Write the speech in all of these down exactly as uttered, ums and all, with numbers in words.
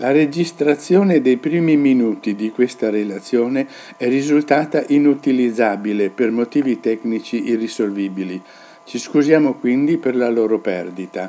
La registrazione dei primi minuti di questa relazione è risultata inutilizzabile per motivi tecnici irrisolvibili. Ci scusiamo quindi per la loro perdita.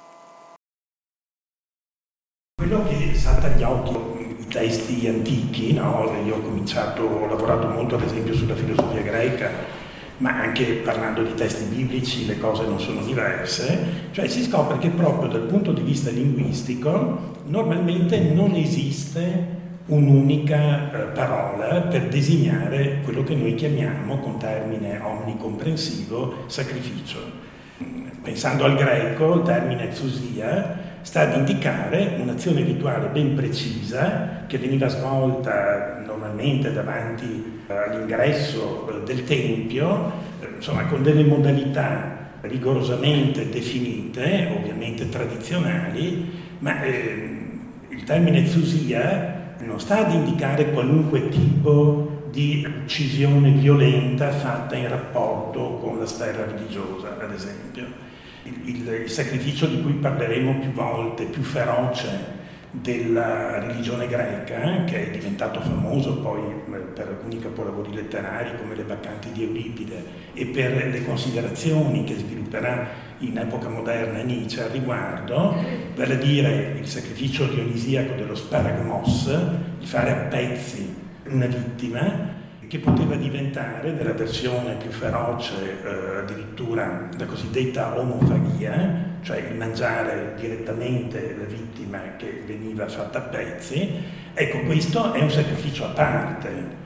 Quello che salta agli occhi, i testi antichi, no? Io ho cominciato, ho lavorato molto ad esempio sulla filosofia greca, ma anche parlando di testi biblici le cose non sono diverse, cioè si scopre che proprio dal punto di vista linguistico normalmente non esiste un'unica eh, parola per designare quello che noi chiamiamo, con termine omnicomprensivo, sacrificio. Pensando al greco, il termine exousia sta ad indicare un'azione rituale ben precisa che veniva svolta normalmente davanti all'ingresso del tempio, insomma con delle modalità rigorosamente definite, ovviamente tradizionali, ma eh, il termine exousia non sta ad indicare qualunque tipo di uccisione violenta fatta in rapporto con la sfera religiosa, ad esempio. Il, il, il sacrificio di cui parleremo più volte, più feroce della religione greca, che è diventato famoso poi per alcuni capolavori letterari come le Baccanti di Euripide e per le considerazioni che svilupperà in epoca moderna Nietzsche al riguardo, vale a dire il sacrificio dionisiaco dello sparagmos, il fare a pezzi una vittima, che poteva diventare, nella versione più feroce, eh, addirittura la cosiddetta omofagia, cioè il mangiare direttamente la vittima che veniva fatta a pezzi. Ecco, questo è un sacrificio a parte.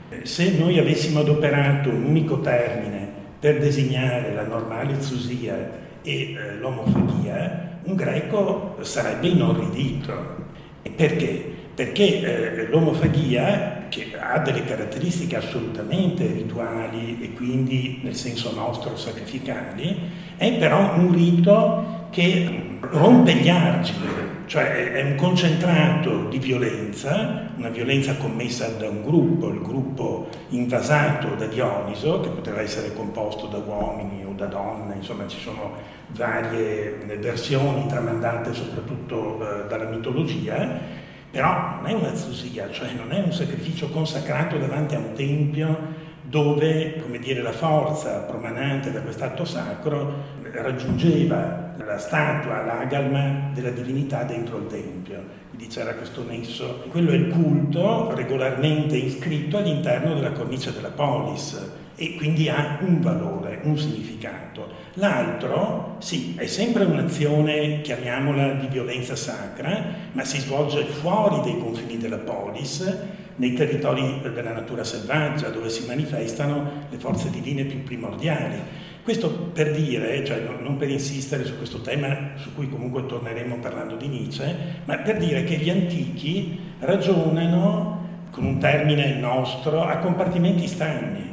Se noi avessimo adoperato un unico termine per designare la normale exousia e eh, l'omofagia, un greco sarebbe inorridito. E perché? Perché eh, l'omofagia, che ha delle caratteristiche assolutamente rituali e quindi nel senso nostro sacrificali, è però un rito che rompe gli argini, cioè è un concentrato di violenza, una violenza commessa da un gruppo, il gruppo invasato da Dioniso, che poteva essere composto da uomini o da donne, insomma ci sono varie versioni tramandate soprattutto eh, dalla mitologia. Però non è una exousia, cioè non è un sacrificio consacrato davanti a un tempio dove, come dire, la forza promanante da quest'atto sacro raggiungeva la statua, l'agalma della divinità dentro il tempio. Quindi c'era questo nesso. Quello è il culto regolarmente iscritto all'interno della cornice della polis e quindi ha un valore, un significato. L'altro, sì, è sempre un'azione, chiamiamola, di violenza sacra, ma si svolge fuori dei confini della polis, nei territori della natura selvaggia, dove si manifestano le forze divine più primordiali. Questo per dire, cioè non per insistere su questo tema, su cui comunque torneremo parlando di Nietzsche, ma per dire che gli antichi ragionano, con un termine nostro, a compartimenti stagni.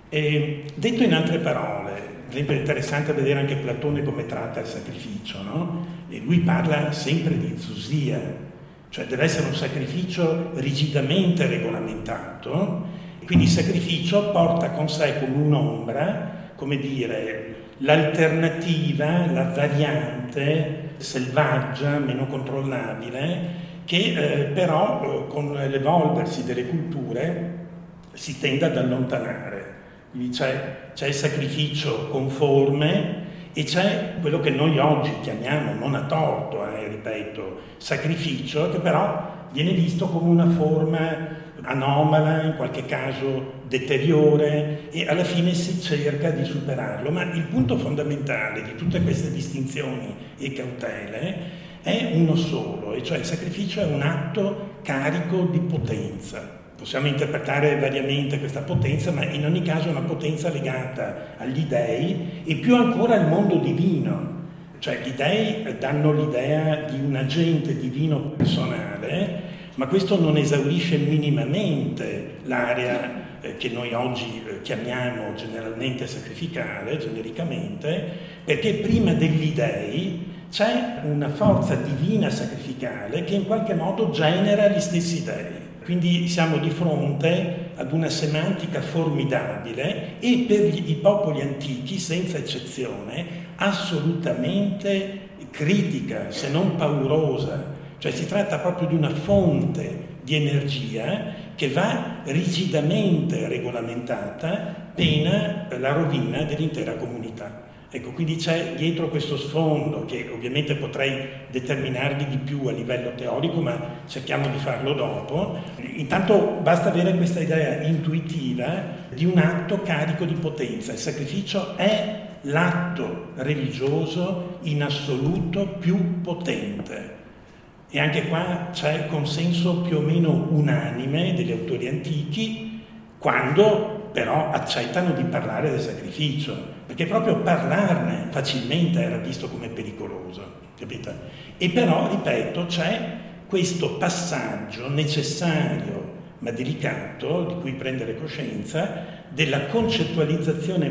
E, detto in altre parole, ad esempio è interessante vedere anche Platone come tratta il sacrificio, no? E lui parla sempre di exousia, cioè deve essere un sacrificio rigidamente regolamentato, e quindi il sacrificio porta con sé come un'ombra, come dire, l'alternativa, la variante selvaggia, meno controllabile, che eh, però eh, con l'evolversi delle culture si tende ad allontanare. Quindi c'è, c'è il sacrificio conforme e c'è quello che noi oggi chiamiamo, non a torto, eh, ripeto, sacrificio, che però viene visto come una forma anomala, in qualche caso deteriore, e alla fine si cerca di superarlo. Ma il punto fondamentale di tutte queste distinzioni e cautele è uno solo, e cioè il sacrificio è un atto carico di potenza. Possiamo interpretare variamente questa potenza, ma in ogni caso è una potenza legata agli dei e più ancora al mondo divino. Cioè gli dei danno l'idea di un agente divino personale, ma questo non esaurisce minimamente l'area eh, che noi oggi eh, chiamiamo generalmente sacrificale, genericamente, perché prima degli dei c'è una forza divina sacrificale che in qualche modo genera gli stessi dei. Quindi siamo di fronte ad una semantica formidabile e per i popoli antichi, senza eccezione, assolutamente critica, se non paurosa. Cioè si tratta proprio di una fonte di energia che va rigidamente regolamentata, pena la rovina dell'intera comunità. Ecco, quindi c'è dietro questo sfondo, che ovviamente potrei determinarvi di più a livello teorico, ma cerchiamo di farlo dopo. Intanto basta avere questa idea intuitiva di un atto carico di potenza. Il sacrificio è l'atto religioso in assoluto più potente. E anche qua c'è consenso più o meno unanime degli autori antichi, quando però accettano di parlare del sacrificio, perché proprio parlarne facilmente era visto come pericoloso, capite? E però, ripeto, c'è questo passaggio necessario ma delicato, di cui prendere coscienza, della concettualizzazione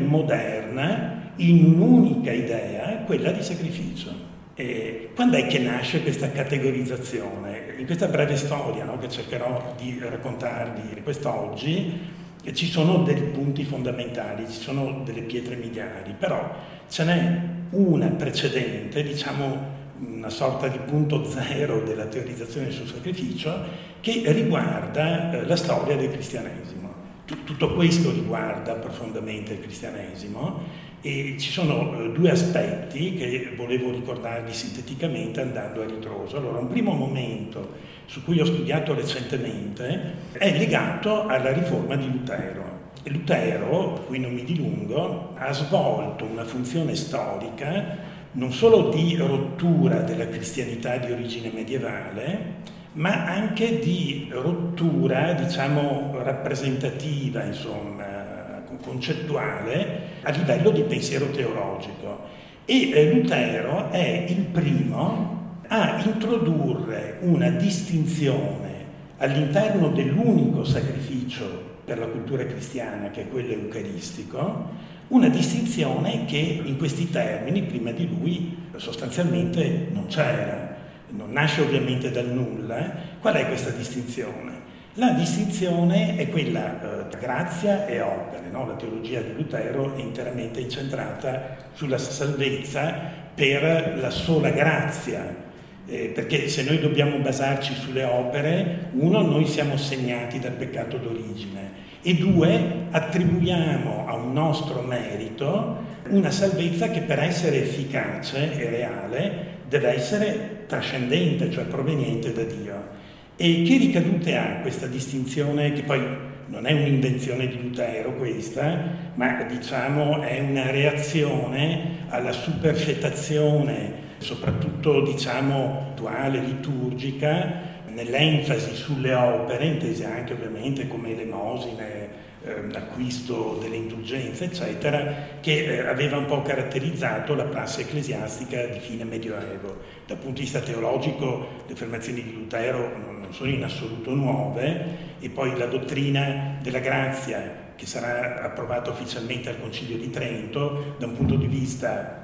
moderna in un'unica idea, quella di sacrificio. E quando è che nasce questa categorizzazione? In questa breve storia, no, che cercherò di raccontarvi quest'oggi, ci sono dei punti fondamentali, ci sono delle pietre miliari, però ce n'è una precedente, diciamo una sorta di punto zero della teorizzazione sul sacrificio, che riguarda eh, la storia del cristianesimo. T- tutto questo riguarda profondamente il cristianesimo e ci sono eh, due aspetti che volevo ricordarvi sinteticamente andando a ritroso. Allora, un primo momento su cui ho studiato recentemente è legato alla riforma di Lutero. Lutero, qui non mi dilungo, ha svolto una funzione storica non solo di rottura della cristianità di origine medievale, ma anche di rottura, diciamo, rappresentativa, insomma, concettuale, a livello di pensiero teologico. E eh, Lutero è il primo a introdurre una distinzione all'interno dell'unico sacrificio per la cultura cristiana, che è quello eucaristico, una distinzione che in questi termini prima di lui sostanzialmente non c'era, non nasce ovviamente dal nulla. Qual è questa distinzione? La distinzione è quella tra eh, grazia e opere, no? La teologia di Lutero è interamente incentrata sulla salvezza per la sola grazia, eh, perché se noi dobbiamo basarci sulle opere, uno, noi siamo segnati dal peccato d'origine, e due, attribuiamo a un nostro merito una salvezza che per essere efficace e reale deve essere trascendente, cioè proveniente da Dio. E che ricadute ha questa distinzione, che poi non è un'invenzione di Lutero questa, ma diciamo è una reazione alla superfetazione, soprattutto diciamo attuale, liturgica, nell'enfasi sulle opere, intese anche ovviamente come elemosine, eh, acquisto delle indulgenze, eccetera, che eh, aveva un po' caratterizzato la prassi ecclesiastica di fine Medioevo. Dal punto di vista teologico le affermazioni di Lutero non, non sono in assoluto nuove, e poi la dottrina della grazia, che sarà approvata ufficialmente al Concilio di Trento, da un punto di vista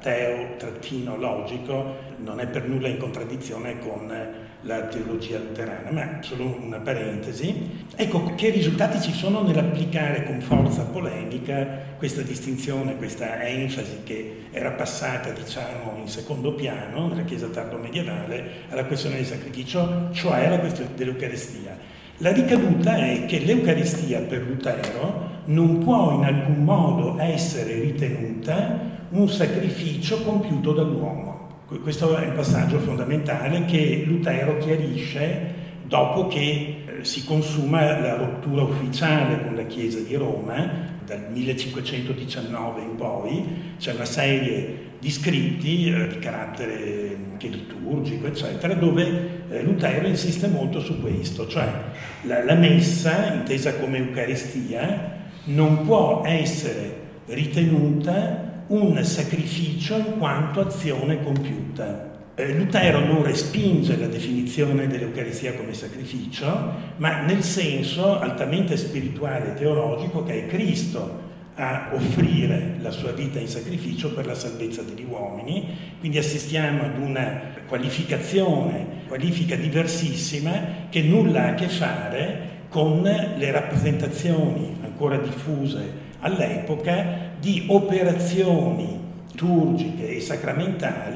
teo-logico, non è per nulla in contraddizione con la teologia luterana, ma solo una parentesi. Ecco, che risultati ci sono nell'applicare con forza polemica questa distinzione, questa enfasi che era passata, diciamo, in secondo piano nella Chiesa tardo-medievale alla questione del sacrificio, cioè alla questione dell'Eucaristia. La ricaduta è che l'Eucaristia per Lutero non può in alcun modo essere ritenuta un sacrificio compiuto dall'uomo. Questo è un passaggio fondamentale che Lutero chiarisce dopo che si consuma la rottura ufficiale con la Chiesa di Roma, dal millecinquecentodiciannove in poi. C'è una serie di scritti eh, di carattere anche liturgico, eccetera, dove eh, Lutero insiste molto su questo, cioè la, la messa, intesa come Eucaristia, non può essere ritenuta un sacrificio in quanto azione compiuta. Eh, Lutero non respinge la definizione dell'Eucaristia come sacrificio, ma nel senso altamente spirituale e teologico che è Cristo a offrire la sua vita in sacrificio per la salvezza degli uomini. Quindi assistiamo ad una qualificazione, qualifica diversissima, che nulla ha a che fare con le rappresentazioni ancora diffuse all'epoca di operazioni liturgiche e sacramentali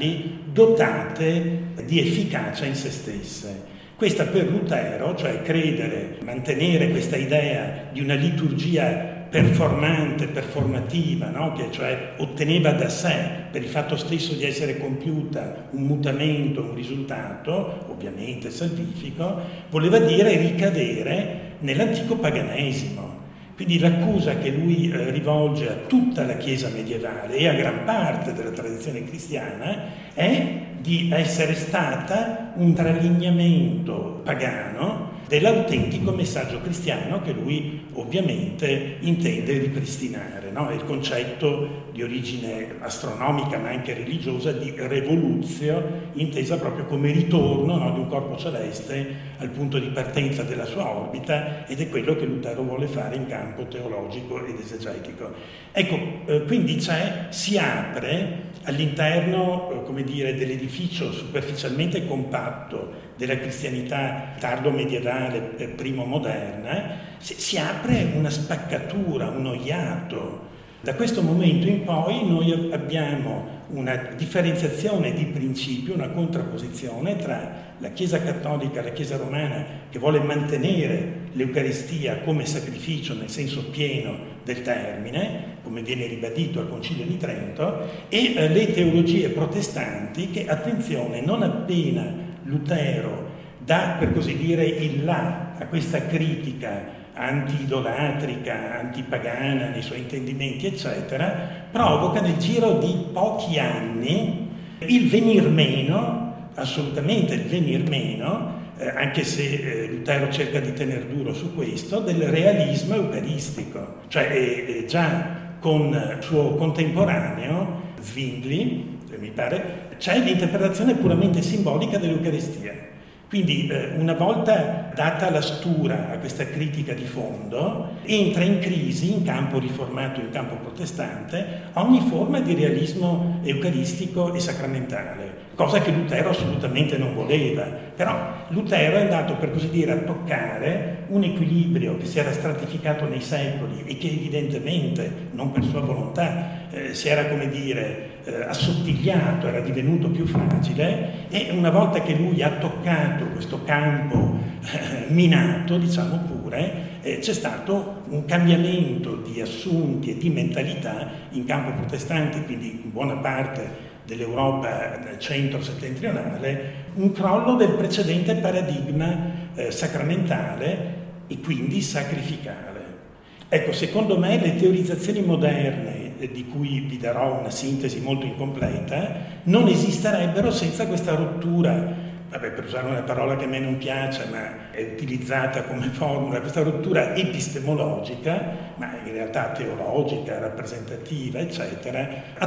dotate di efficacia in se stesse. Questa per Lutero, cioè credere, mantenere questa idea di una liturgia performante, performativa, no? Che cioè otteneva da sé, per il fatto stesso di essere compiuta, un mutamento, un risultato, ovviamente salvifico, voleva dire ricadere nell'antico paganesimo. Quindi l'accusa che lui eh, rivolge a tutta la Chiesa medievale e a gran parte della tradizione cristiana è di essere stata un tralignamento pagano dell'autentico messaggio cristiano che lui ovviamente intende ripristinare, no? È il concetto di origine astronomica ma anche religiosa di revoluzio, intesa proprio come ritorno, no, di un corpo celeste al punto di partenza della sua orbita, ed è quello che Lutero vuole fare in campo teologico ed esegetico. Ecco, eh, quindi c'è, si apre all'interno, eh, come dire, dell'edificio superficialmente compatto della cristianità tardo medievale, eh, primo moderna, si, si apre una spaccatura, uno iato. Da questo momento in poi noi abbiamo una differenziazione di principio, una contrapposizione tra la Chiesa cattolica e la Chiesa romana, che vuole mantenere l'Eucaristia come sacrificio nel senso pieno del termine, come viene ribadito al Concilio di Trento, e eh, le teologie protestanti che, attenzione, non appena Lutero dà, per così dire, il là a questa critica anti-idolatrica, antipagana nei suoi intendimenti, eccetera, provoca nel giro di pochi anni il venir meno, assolutamente il venir meno, eh, anche se eh, Lutero cerca di tener duro su questo, del realismo eucaristico. Cioè eh, eh, già con il suo contemporaneo, Zwingli, mi pare, c'è l'interpretazione puramente simbolica dell'Eucaristia. Quindi eh, una volta data la stura a questa critica di fondo, entra in crisi in campo riformato, in campo protestante, ogni forma di realismo eucaristico e sacramentale, cosa che Lutero assolutamente non voleva. Però Lutero è andato, per così dire, a toccare un equilibrio che si era stratificato nei secoli e che evidentemente, non per sua volontà, eh, si era, come dire, eh, assottigliato, era divenuto più fragile, e una volta che lui ha toccato questo campo eh, minato, diciamo pure, eh, c'è stato un cambiamento di assunti e di mentalità in campo protestante, quindi in buona parte dell'Europa centro-settentrionale, un crollo del precedente paradigma eh, sacramentale e quindi sacrificale. Ecco, secondo me le teorizzazioni moderne, eh, di cui vi darò una sintesi molto incompleta, non esisterebbero senza questa rottura. Vabbè, per usare una parola che a me non piace, ma è utilizzata come formula, questa rottura epistemologica, ma in realtà teologica, rappresentativa, eccetera,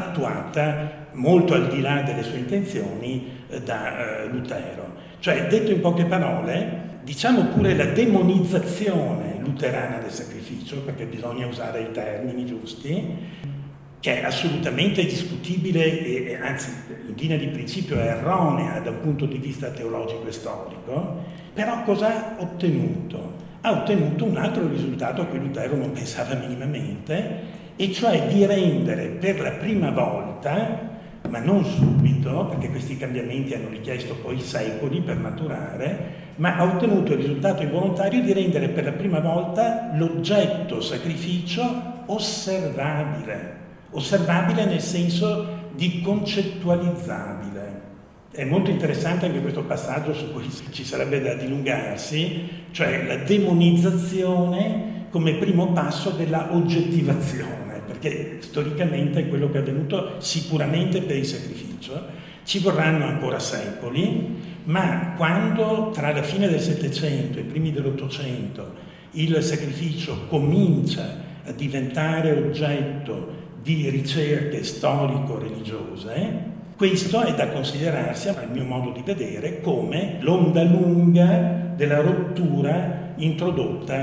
attuata molto al di là delle sue intenzioni eh, da eh, Lutero. Cioè, detto in poche parole, diciamo pure la demonizzazione luterana del sacrificio, perché bisogna usare i termini giusti, che è assolutamente discutibile e, e anzi in linea di principio è erronea da un punto di vista teologico e storico, però cosa ha ottenuto? Ha ottenuto un altro risultato a cui Lutero non pensava minimamente, e cioè di rendere per la prima volta, ma non subito, perché questi cambiamenti hanno richiesto poi secoli per maturare, ma ha ottenuto il risultato involontario di rendere per la prima volta l'oggetto sacrificio osservabile. Osservabile nel senso di concettualizzabile. È molto interessante anche questo passaggio su cui ci sarebbe da dilungarsi, cioè la demonizzazione come primo passo della oggettivazione, perché storicamente è quello che è avvenuto sicuramente per il sacrificio. Ci vorranno ancora secoli, ma quando tra la fine del Settecento e i primi dell'Ottocento il sacrificio comincia a diventare oggetto di ricerche storico-religiose, questo è da considerarsi, al mio modo di vedere, come l'onda lunga della rottura introdotta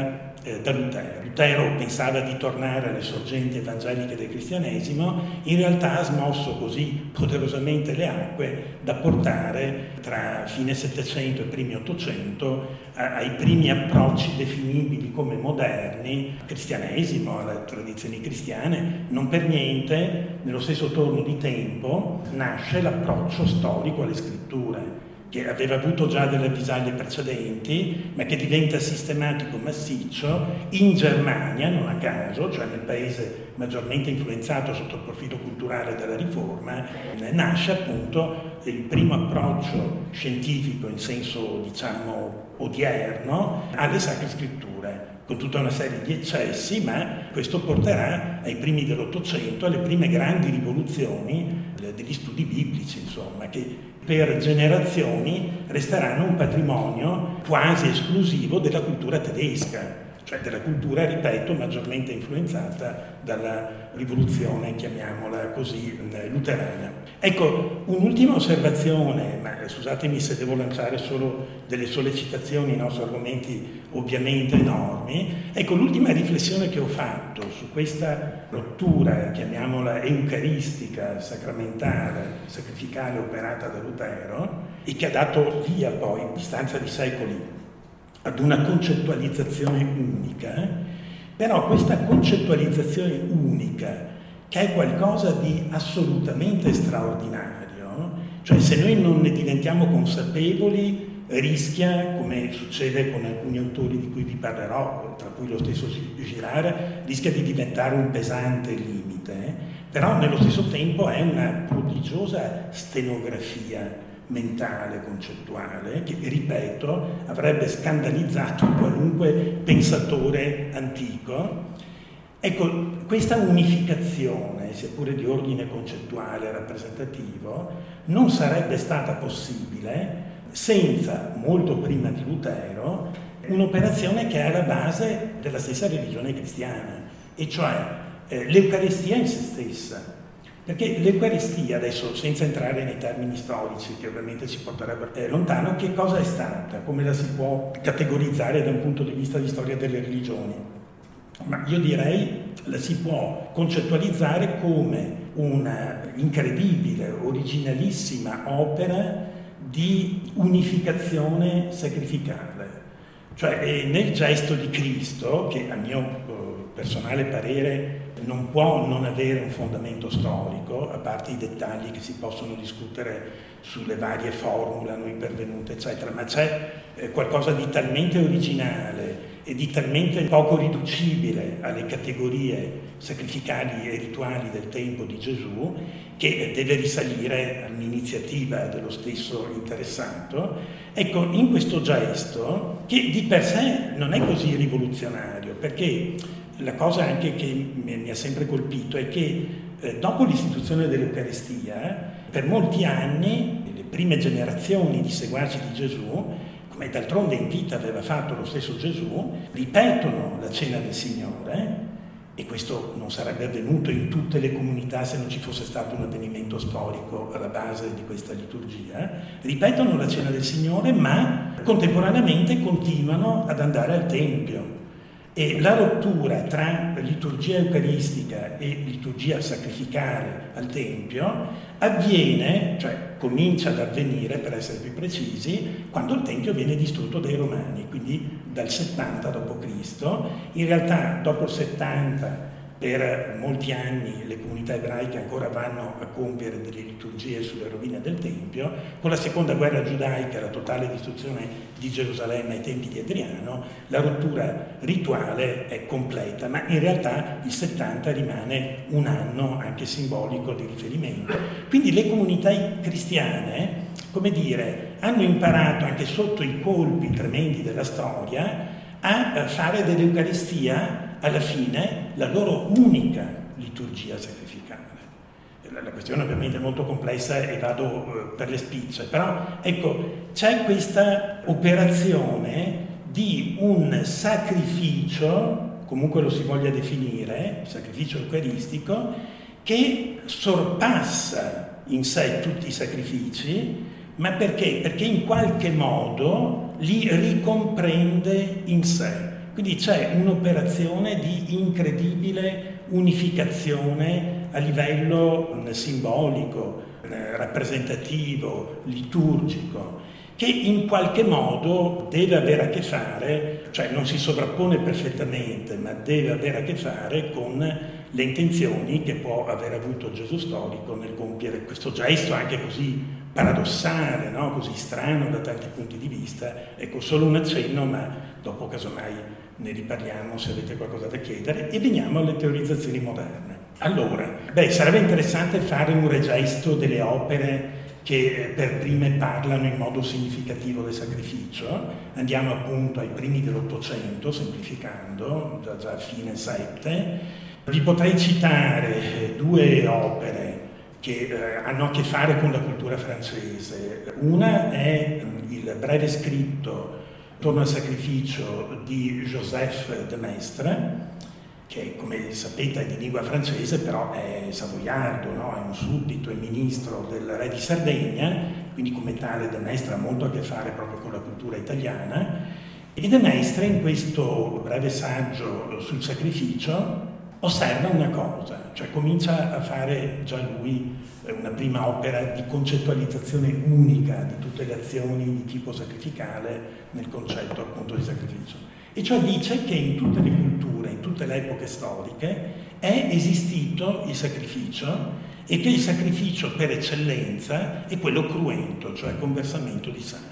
eh, da Lutero. Lutero pensava di tornare alle sorgenti evangeliche del cristianesimo, in realtà ha smosso così poderosamente le acque da portare tra fine Settecento e primi Ottocento a, ai primi approcci definibili come moderni al cristianesimo, alle tradizioni cristiane. Non per niente, nello stesso torno di tempo, nasce l'approccio storico alle scritture, che aveva avuto già delle avvisaglie precedenti, ma che diventa sistematico, massiccio, in Germania, non a caso, cioè nel paese maggiormente influenzato sotto il profilo culturale dalla Riforma, nasce appunto il primo approccio scientifico in senso, diciamo, odierno alle Sacre Scritture, con tutta una serie di eccessi, ma questo porterà ai primi dell'Ottocento alle prime grandi rivoluzioni degli studi biblici, insomma, che per generazioni resteranno un patrimonio quasi esclusivo della cultura tedesca, cioè della cultura, ripeto, maggiormente influenzata dalla rivoluzione, chiamiamola così, luterana. Ecco, un'ultima osservazione, ma scusatemi se devo lanciare solo delle sollecitazioni, no, su argomenti ovviamente enormi. Ecco, l'ultima riflessione che ho fatto su questa rottura, chiamiamola eucaristica, sacramentale, sacrificale operata da Lutero, e che ha dato via poi, a distanza di secoli, ad una concettualizzazione unica, però questa concettualizzazione unica, che è qualcosa di assolutamente straordinario, cioè se noi non ne diventiamo consapevoli, rischia, come succede con alcuni autori di cui vi parlerò, tra cui lo stesso Girard, rischia di diventare un pesante limite, però nello stesso tempo è una prodigiosa stenografia mentale, concettuale, che, ripeto, avrebbe scandalizzato qualunque pensatore antico. Ecco, questa unificazione, seppure di ordine concettuale e rappresentativo, non sarebbe stata possibile senza, molto prima di Lutero, un'operazione che è alla base della stessa religione cristiana, e cioè eh, l'Eucaristia in se stessa. Perché l'Eucaristia, adesso senza entrare nei termini storici, che ovviamente ci porterebbero eh, lontano, che cosa è stata? Come la si può categorizzare da un punto di vista di storia delle religioni? Ma io direi la si può concettualizzare come una incredibile, originalissima opera di unificazione sacrificale. Cioè nel gesto di Cristo, che a mio eh, personale parere non può non avere un fondamento storico, a parte i dettagli che si possono discutere sulle varie formule a noi pervenute, eccetera, ma c'è eh, qualcosa di talmente originale e di talmente poco riducibile alle categorie sacrificali e rituali del tempo di Gesù, che deve risalire all'iniziativa dello stesso interessato. Ecco, in questo gesto, che di per sé non è così rivoluzionario, perché la cosa anche che mi ha sempre colpito è che eh, dopo l'istituzione dell'Eucaristia, per molti anni, le prime generazioni di seguaci di Gesù, come d'altronde in vita aveva fatto lo stesso Gesù, ripetono la cena del Signore, e questo non sarebbe avvenuto in tutte le comunità se non ci fosse stato un avvenimento storico alla base di questa liturgia, ripetono la cena del Signore, ma contemporaneamente continuano ad andare al Tempio. E la rottura tra liturgia eucaristica e liturgia sacrificale al Tempio avviene, cioè comincia ad avvenire, per essere più precisi, quando il Tempio viene distrutto dai Romani, quindi dal settanta dopo Cristo. In realtà dopo il settanta, per molti anni, le comunità ebraiche ancora vanno a compiere delle liturgie sulle rovine del Tempio. Con la seconda guerra giudaica, la totale distruzione di Gerusalemme ai tempi di Adriano, la rottura rituale è completa, ma in realtà il settanta rimane un anno anche simbolico di riferimento. Quindi le comunità cristiane, come dire, hanno imparato anche sotto i colpi tremendi della storia a fare dell'Eucaristia alla fine la loro unica liturgia sacrificale. La questione ovviamente è molto complessa e vado per le spicce, però ecco, c'è questa operazione di un sacrificio, comunque lo si voglia definire, sacrificio eucaristico, che sorpassa in sé tutti i sacrifici. Ma perché? Perché in qualche modo li ricomprende in sé. Quindi c'è un'operazione di incredibile unificazione a livello simbolico, rappresentativo, liturgico, che in qualche modo deve avere a che fare, cioè non si sovrappone perfettamente, ma deve avere a che fare con le intenzioni che può aver avuto Gesù storico nel compiere questo gesto anche così paradossale, no? Così strano da tanti punti di vista. Ecco, solo un accenno, ma dopo casomai ne riparliamo se avete qualcosa da chiedere, e veniamo alle teorizzazioni moderne. Allora, beh, sarebbe interessante fare un regesto delle opere che per prime parlano in modo significativo del sacrificio. Andiamo appunto ai primi dell'Ottocento, semplificando, già, già a fine sette. Vi potrei citare due opere che eh, hanno a che fare con la cultura francese. Una è il breve scritto Intorno al sacrificio di Joseph de Maistre, che come sapete è di lingua francese, però è savoiardo, no? È un suddito e ministro del re di Sardegna, quindi come tale de Maistre ha molto a che fare proprio con la cultura italiana. E de Maistre in questo breve saggio sul sacrificio osserva una cosa, cioè comincia a fare già lui una prima opera di concettualizzazione unica di tutte le azioni di tipo sacrificale nel concetto appunto di sacrificio. E cioè dice che in tutte le culture, in tutte le epoche storiche, è esistito il sacrificio e che il sacrificio per eccellenza è quello cruento, cioè con versamento di sangue.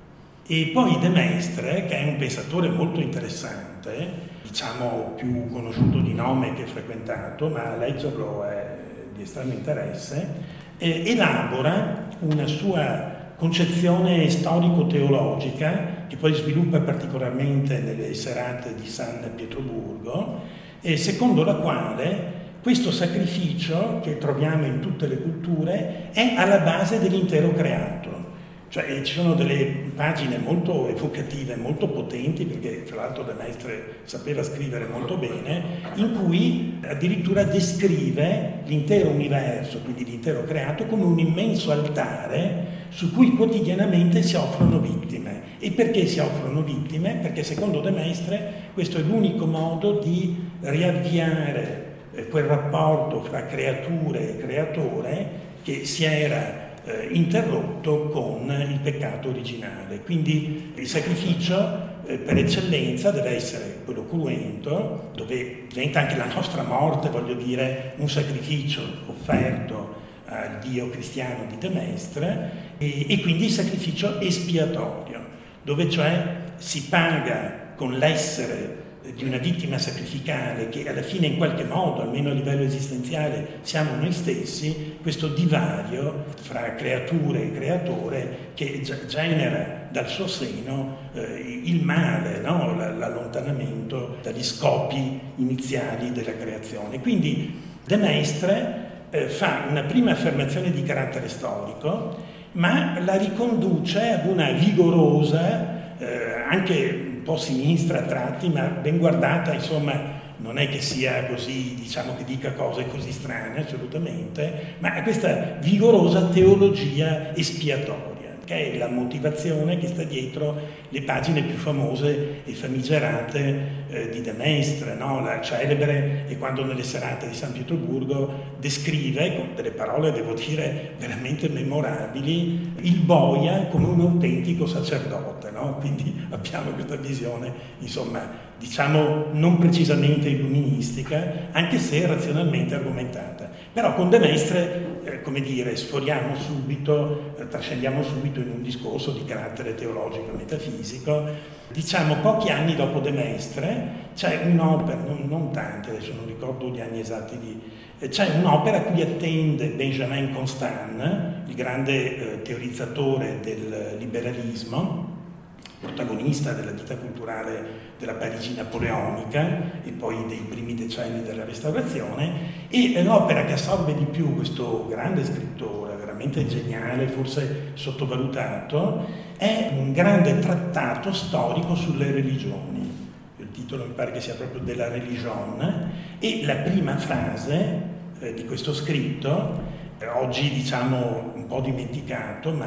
E poi de Maistre, che è un pensatore molto interessante, diciamo più conosciuto di nome che frequentato, ma leggerlo è di estremo interesse, eh, elabora una sua concezione storico-teologica che poi sviluppa particolarmente nelle serate di San Pietroburgo, eh, secondo la quale questo sacrificio che troviamo in tutte le culture è alla base dell'intero creato. Cioè ci sono delle pagine molto evocative, molto potenti, perché tra l'altro de Maistre sapeva scrivere molto bene, in cui addirittura descrive l'intero universo, quindi l'intero creato, come un immenso altare su cui quotidianamente si offrono vittime. E perché si offrono vittime? Perché secondo de Maistre questo è l'unico modo di riavviare quel rapporto fra creature e creatore che si era Eh, interrotto con il peccato originale. Quindi il sacrificio eh, per eccellenza deve essere quello cruento, dove diventa anche la nostra morte, voglio dire, un sacrificio offerto al Dio cristiano di de Maistre, e, e quindi il sacrificio espiatorio, dove cioè si paga con l'essere di una vittima sacrificale che alla fine in qualche modo, almeno a livello esistenziale, siamo noi stessi, questo divario fra creature e creatore che genera dal suo seno eh, il male, no? L'allontanamento dagli scopi iniziali della creazione. Quindi de Maistre eh, fa una prima affermazione di carattere storico, ma la riconduce ad una vigorosa, eh, anche un po' sinistra a tratti, ma ben guardata, insomma, non è che sia così, diciamo, che dica cose così strane, assolutamente, ma a questa vigorosa teologia espiatoria, che è la motivazione che sta dietro le pagine più famose e famigerate eh, di de Maistre, no? La celebre, e quando nelle serate di San Pietroburgo descrive, con delle parole, devo dire, veramente memorabili, il boia come un autentico sacerdote, no? Quindi abbiamo questa visione, insomma, diciamo non precisamente illuministica, anche se razionalmente argomentata. Però con de Maistre, eh, come dire, sforiamo subito, eh, trascendiamo subito in un discorso di carattere teologico e metafisico. Diciamo, pochi anni dopo de Maistre c'è un'opera, non, non tante, adesso non ricordo gli anni esatti, di, eh, c'è un'opera a cui attende Benjamin Constant, il grande eh, teorizzatore del liberalismo, protagonista della vita culturale della Parigi napoleonica e poi dei primi decenni della Restaurazione, e l'opera che assorbe di più questo grande scrittore, veramente geniale, forse sottovalutato, è un grande trattato storico sulle religioni. Il titolo mi pare che sia proprio della Religion, e la prima frase eh, di questo scritto, eh, oggi diciamo un po' dimenticato, ma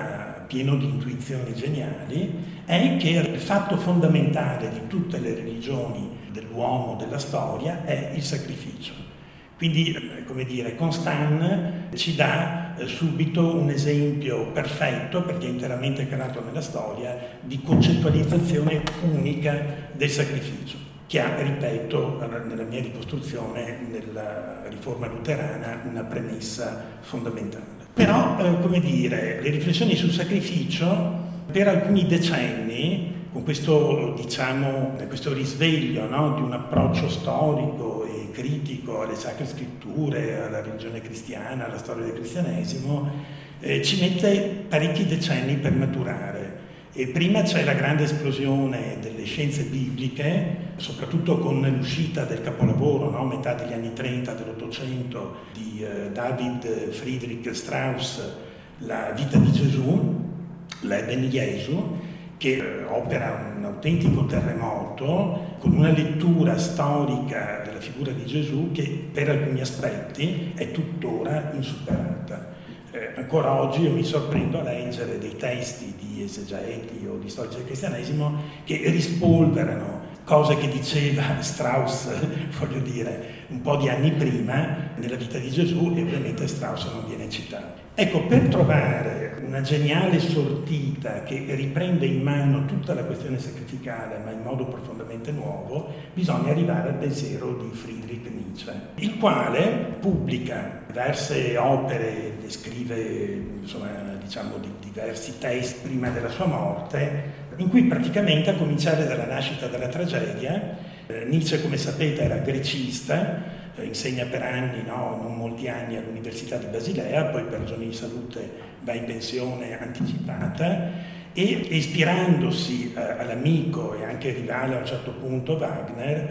pieno di intuizioni geniali, è che il fatto fondamentale di tutte le religioni dell'uomo, della storia, è il sacrificio. Quindi, come dire, Constant ci dà subito un esempio perfetto, perché è interamente calato nella storia, di concettualizzazione unica del sacrificio, che ha, ripeto, nella mia ricostruzione, nella riforma luterana, una premessa fondamentale. Però, eh, come dire, le riflessioni sul sacrificio per alcuni decenni, con questo, diciamo, questo risveglio, no, di un approccio storico e critico alle sacre scritture, alla religione cristiana, alla storia del cristianesimo, eh, ci mette parecchi decenni per maturare. E prima c'è la grande esplosione delle scienze bibliche, soprattutto con l'uscita del capolavoro, no, a metà degli anni trenta dell'Ottocento, di eh, David Friedrich Strauss, La vita di Gesù, Leben Jesu, che eh, opera un autentico terremoto con una lettura storica della figura di Gesù che per alcuni aspetti è tuttora insuperata. Eh, ancora oggi io mi sorprendo a leggere dei testi di esegeti o di storici del cristianesimo che rispolverano cose che diceva Strauss, voglio dire, un po' di anni prima nella vita di Gesù, e ovviamente Strauss non viene citato. Ecco, per trovare una geniale sortita che riprende in mano tutta la questione sacrificale, ma in modo profondamente nuovo, bisogna arrivare al pensiero di Friedrich Nietzsche, il quale pubblica diverse opere, scrive, insomma, diciamo, di diversi testi prima della sua morte, in cui praticamente, a cominciare dalla nascita della tragedia, eh, Nietzsche, come sapete, era grecista, eh, insegna per anni, no, non molti anni, all'Università di Basilea, poi per ragioni di salute va in pensione anticipata, e ispirandosi eh, all'amico e anche rivale a un certo punto Wagner,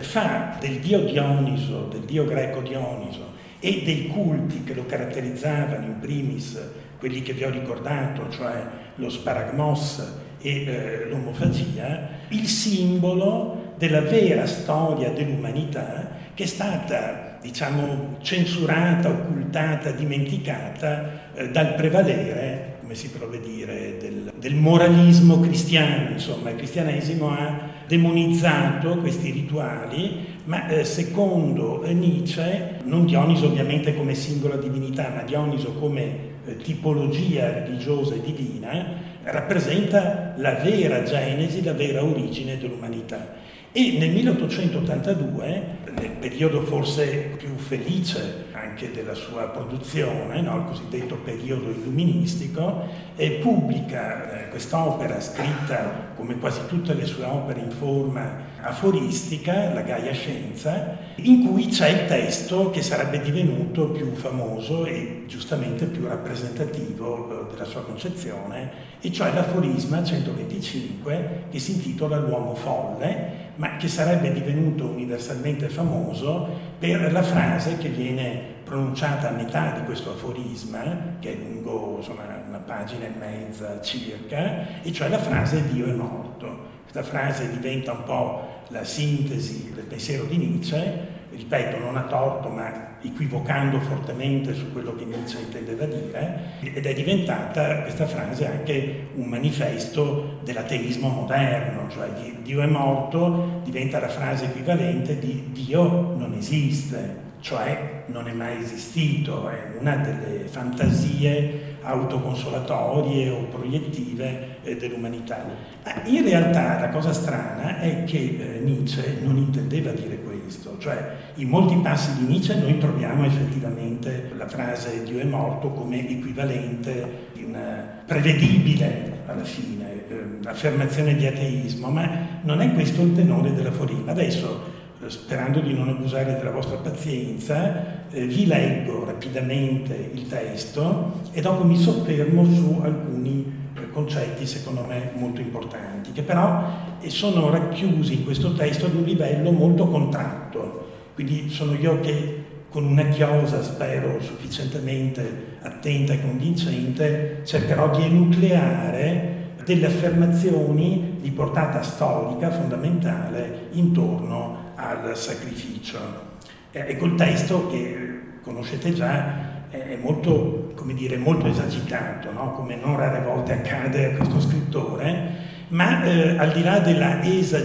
fa del dio Dioniso, del dio greco Dioniso, e dei culti che lo caratterizzavano, in primis quelli che vi ho ricordato, cioè lo sparagmos e eh, l'omofagia, il simbolo della vera storia dell'umanità che è stata, diciamo, censurata, occultata, dimenticata eh, dal prevalere, come si può dire, del, del moralismo cristiano. Insomma, il cristianesimo ha demonizzato questi rituali, ma eh, secondo Nietzsche, non Dioniso ovviamente come singola divinità, ma Dioniso come eh, tipologia religiosa e divina, rappresenta la vera genesi, la vera origine dell'umanità. E nel milleottocentottantadue, nel periodo forse più felice anche della sua produzione, no, il cosiddetto periodo illuministico, eh, pubblica eh, quest'opera scritta, come quasi tutte le sue opere, in forma aforistica, La Gaia Scienza, in cui c'è il testo che sarebbe divenuto più famoso e giustamente più rappresentativo eh, della sua concezione, e cioè l'aforisma centoventicinque, che si intitola L'uomo folle, ma che sarebbe divenuto universalmente famoso per la frase che viene pronunciata a metà di questo aforisma, che è lungo, insomma, una pagina e mezza circa, e cioè la frase Dio è morto. Questa frase diventa un po' la sintesi del pensiero di Nietzsche, ripeto, non a torto, ma equivocando fortemente su quello che Nietzsche intendeva dire, ed è diventata questa frase anche un manifesto dell'ateismo moderno, cioè di Dio è morto diventa la frase equivalente di Dio non esiste, cioè non è mai esistito, è una delle fantasie autoconsolatorie o proiettive eh, dell'umanità. Ma in realtà la cosa strana è che eh, Nietzsche non intendeva dire questo, cioè in molti passi di Nietzsche noi troviamo effettivamente la frase Dio è morto come equivalente di una prevedibile, alla fine, eh, affermazione di ateismo, ma non è questo il tenore dell'aforisma. Adesso, sperando di non abusare della vostra pazienza, eh, vi leggo rapidamente il testo e dopo mi soffermo su alcuni eh, concetti secondo me molto importanti, che però eh, sono racchiusi in questo testo ad un livello molto contratto. Quindi sono io che con una chiosa, spero sufficientemente attenta e convincente, cercherò di enucleare delle affermazioni di portata storica fondamentale intorno al sacrificio. Ecco il testo che conoscete già, è molto, come dire, molto esagitato, no? Come non rare volte accade a questo scrittore, ma eh, al di là della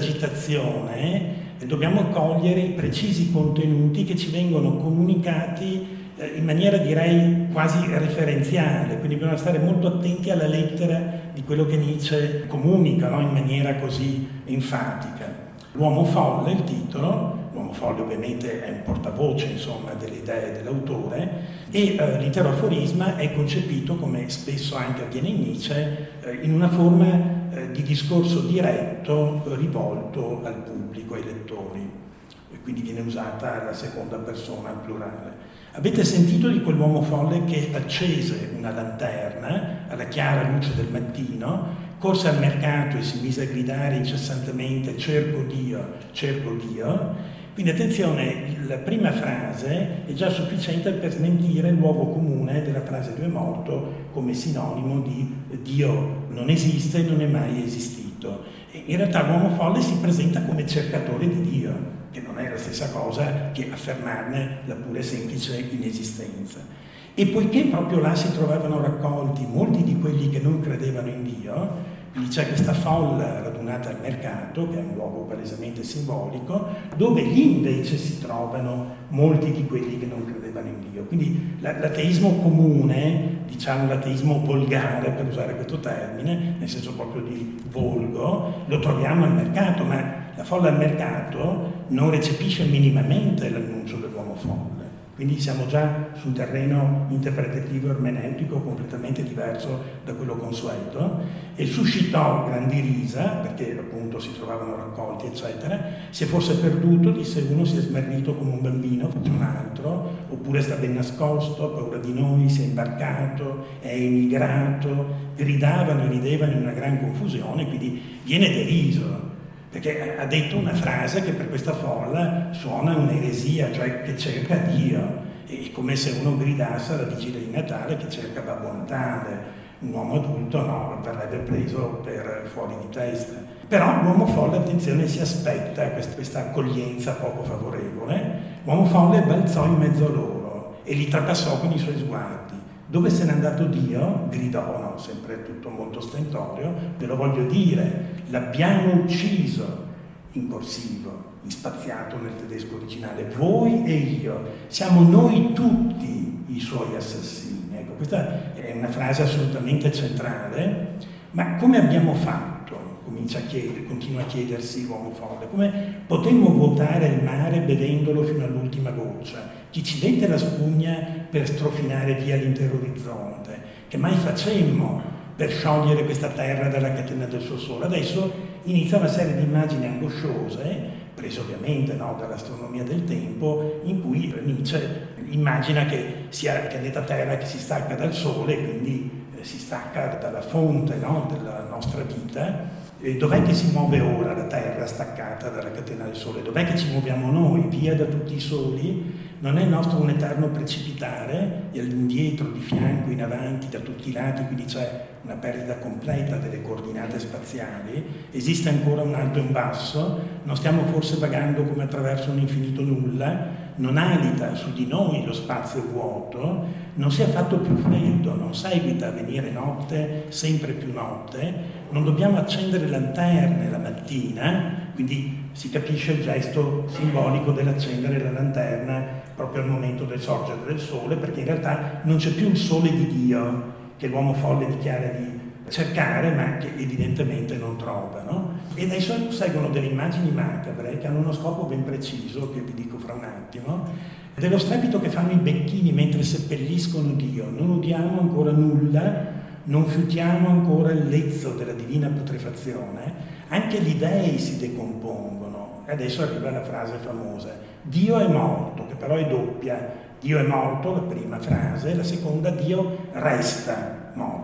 esagitazione eh, dobbiamo cogliere i precisi contenuti che ci vengono comunicati eh, in maniera, direi, quasi referenziale, quindi bisogna stare molto attenti alla lettera di quello che Nietzsche comunica, no? In maniera così enfatica. L'uomo folle, il titolo. L'uomo folle ovviamente è un portavoce, insomma, delle idee dell'autore, e eh, l'intero aforisma è concepito, come spesso anche avviene in Nietzsche, eh, in una forma eh, di discorso diretto eh, rivolto al pubblico, ai lettori, e quindi viene usata la seconda persona al plurale. Avete sentito di quell'uomo folle che accese una lanterna alla chiara luce del mattino, corse al mercato e si mise a gridare incessantemente cerco Dio, cerco Dio. Quindi attenzione, la prima frase è già sufficiente per smentire il luogo comune della frase Dio è morto come sinonimo di Dio non esiste, non è mai esistito. E in realtà l'uomo folle si presenta come cercatore di Dio, che non è la stessa cosa che affermarne la pure semplice inesistenza. E poiché proprio là si trovavano raccolti molti di quelli che non credevano in Dio, quindi c'è questa folla radunata al mercato, che è un luogo palesemente simbolico, dove lì invece si trovano molti di quelli che non credevano in Dio. Quindi l'ateismo comune, diciamo l'ateismo volgare, per usare questo termine, nel senso proprio di volgo, lo troviamo al mercato, ma la folla al mercato non recepisce minimamente l'annuncio dell'uomo folle. Quindi siamo già su un terreno interpretativo ermeneutico completamente diverso da quello consueto, e suscitò grandi risa, perché appunto si trovavano raccolti, eccetera. Se fosse perduto, disse uno, si è smarrito come un bambino, faccia un altro, oppure sta ben nascosto, ha paura di noi, si è imbarcato, è emigrato, gridavano e ridevano in una gran confusione, quindi viene deriso. Perché ha detto una frase che per questa folla suona un'eresia, cioè che cerca Dio. È come se uno gridasse alla vigilia di Natale che cerca Babbo Natale. Un uomo adulto no, verrebbe preso per fuori di testa. Però l'uomo folle, attenzione, si aspetta questa, questa accoglienza poco favorevole. L'uomo folle balzò in mezzo a loro e li trapassò con i suoi sguardi. Dove se n'è andato Dio? Gridò, no, sempre tutto molto stentorio, ve lo voglio dire, l'abbiamo ucciso, in corsivo, in spaziato nel tedesco originale, voi e io, siamo noi tutti i suoi assassini. Ecco, questa è una frase assolutamente centrale, ma come abbiamo fatto? Comincia a chiedere, continua a chiedersi l'uomo folle, come potemmo vuotare il mare bevendolo fino all'ultima goccia? Chi ci dette la spugna per strofinare via l'intero orizzonte? Che mai facemmo per sciogliere questa terra dalla catena del suo sole? Adesso inizia una serie di immagini angosciose, prese ovviamente no, dall'astronomia del tempo, in cui Nietzsche immagina che sia il pianeta Terra che si stacca dal Sole, quindi eh, si stacca dalla fonte no, della nostra vita. E dov'è che si muove ora la Terra staccata dalla catena del Sole? Dov'è che ci muoviamo noi, via da tutti i soli? Non è il nostro un eterno precipitare, e all'indietro, di fianco, in avanti, da tutti i lati, quindi c'è una perdita completa delle coordinate spaziali, esiste ancora un alto e un basso, non stiamo forse vagando come attraverso un infinito nulla, non alita su di noi lo spazio vuoto, non si è fatto più freddo, non seguita a venire notte, sempre più notte, non dobbiamo accendere lanterne la mattina, quindi si capisce il gesto simbolico dell'accendere la lanterna proprio al momento del sorgere del sole, perché in realtà non c'è più il sole di Dio che l'uomo folle dichiara di cercare, ma che evidentemente non trova. No? E adesso seguono delle immagini macabre che hanno uno scopo ben preciso, che vi dico fra un attimo, dello strepito che fanno i becchini mentre seppelliscono Dio. Non udiamo ancora nulla, non fiutiamo ancora il lezzo della divina putrefazione, anche gli dei si decompongono. E adesso arriva la frase famosa, Dio è morto, che però è doppia. Dio è morto, la prima frase, la seconda, Dio resta morto.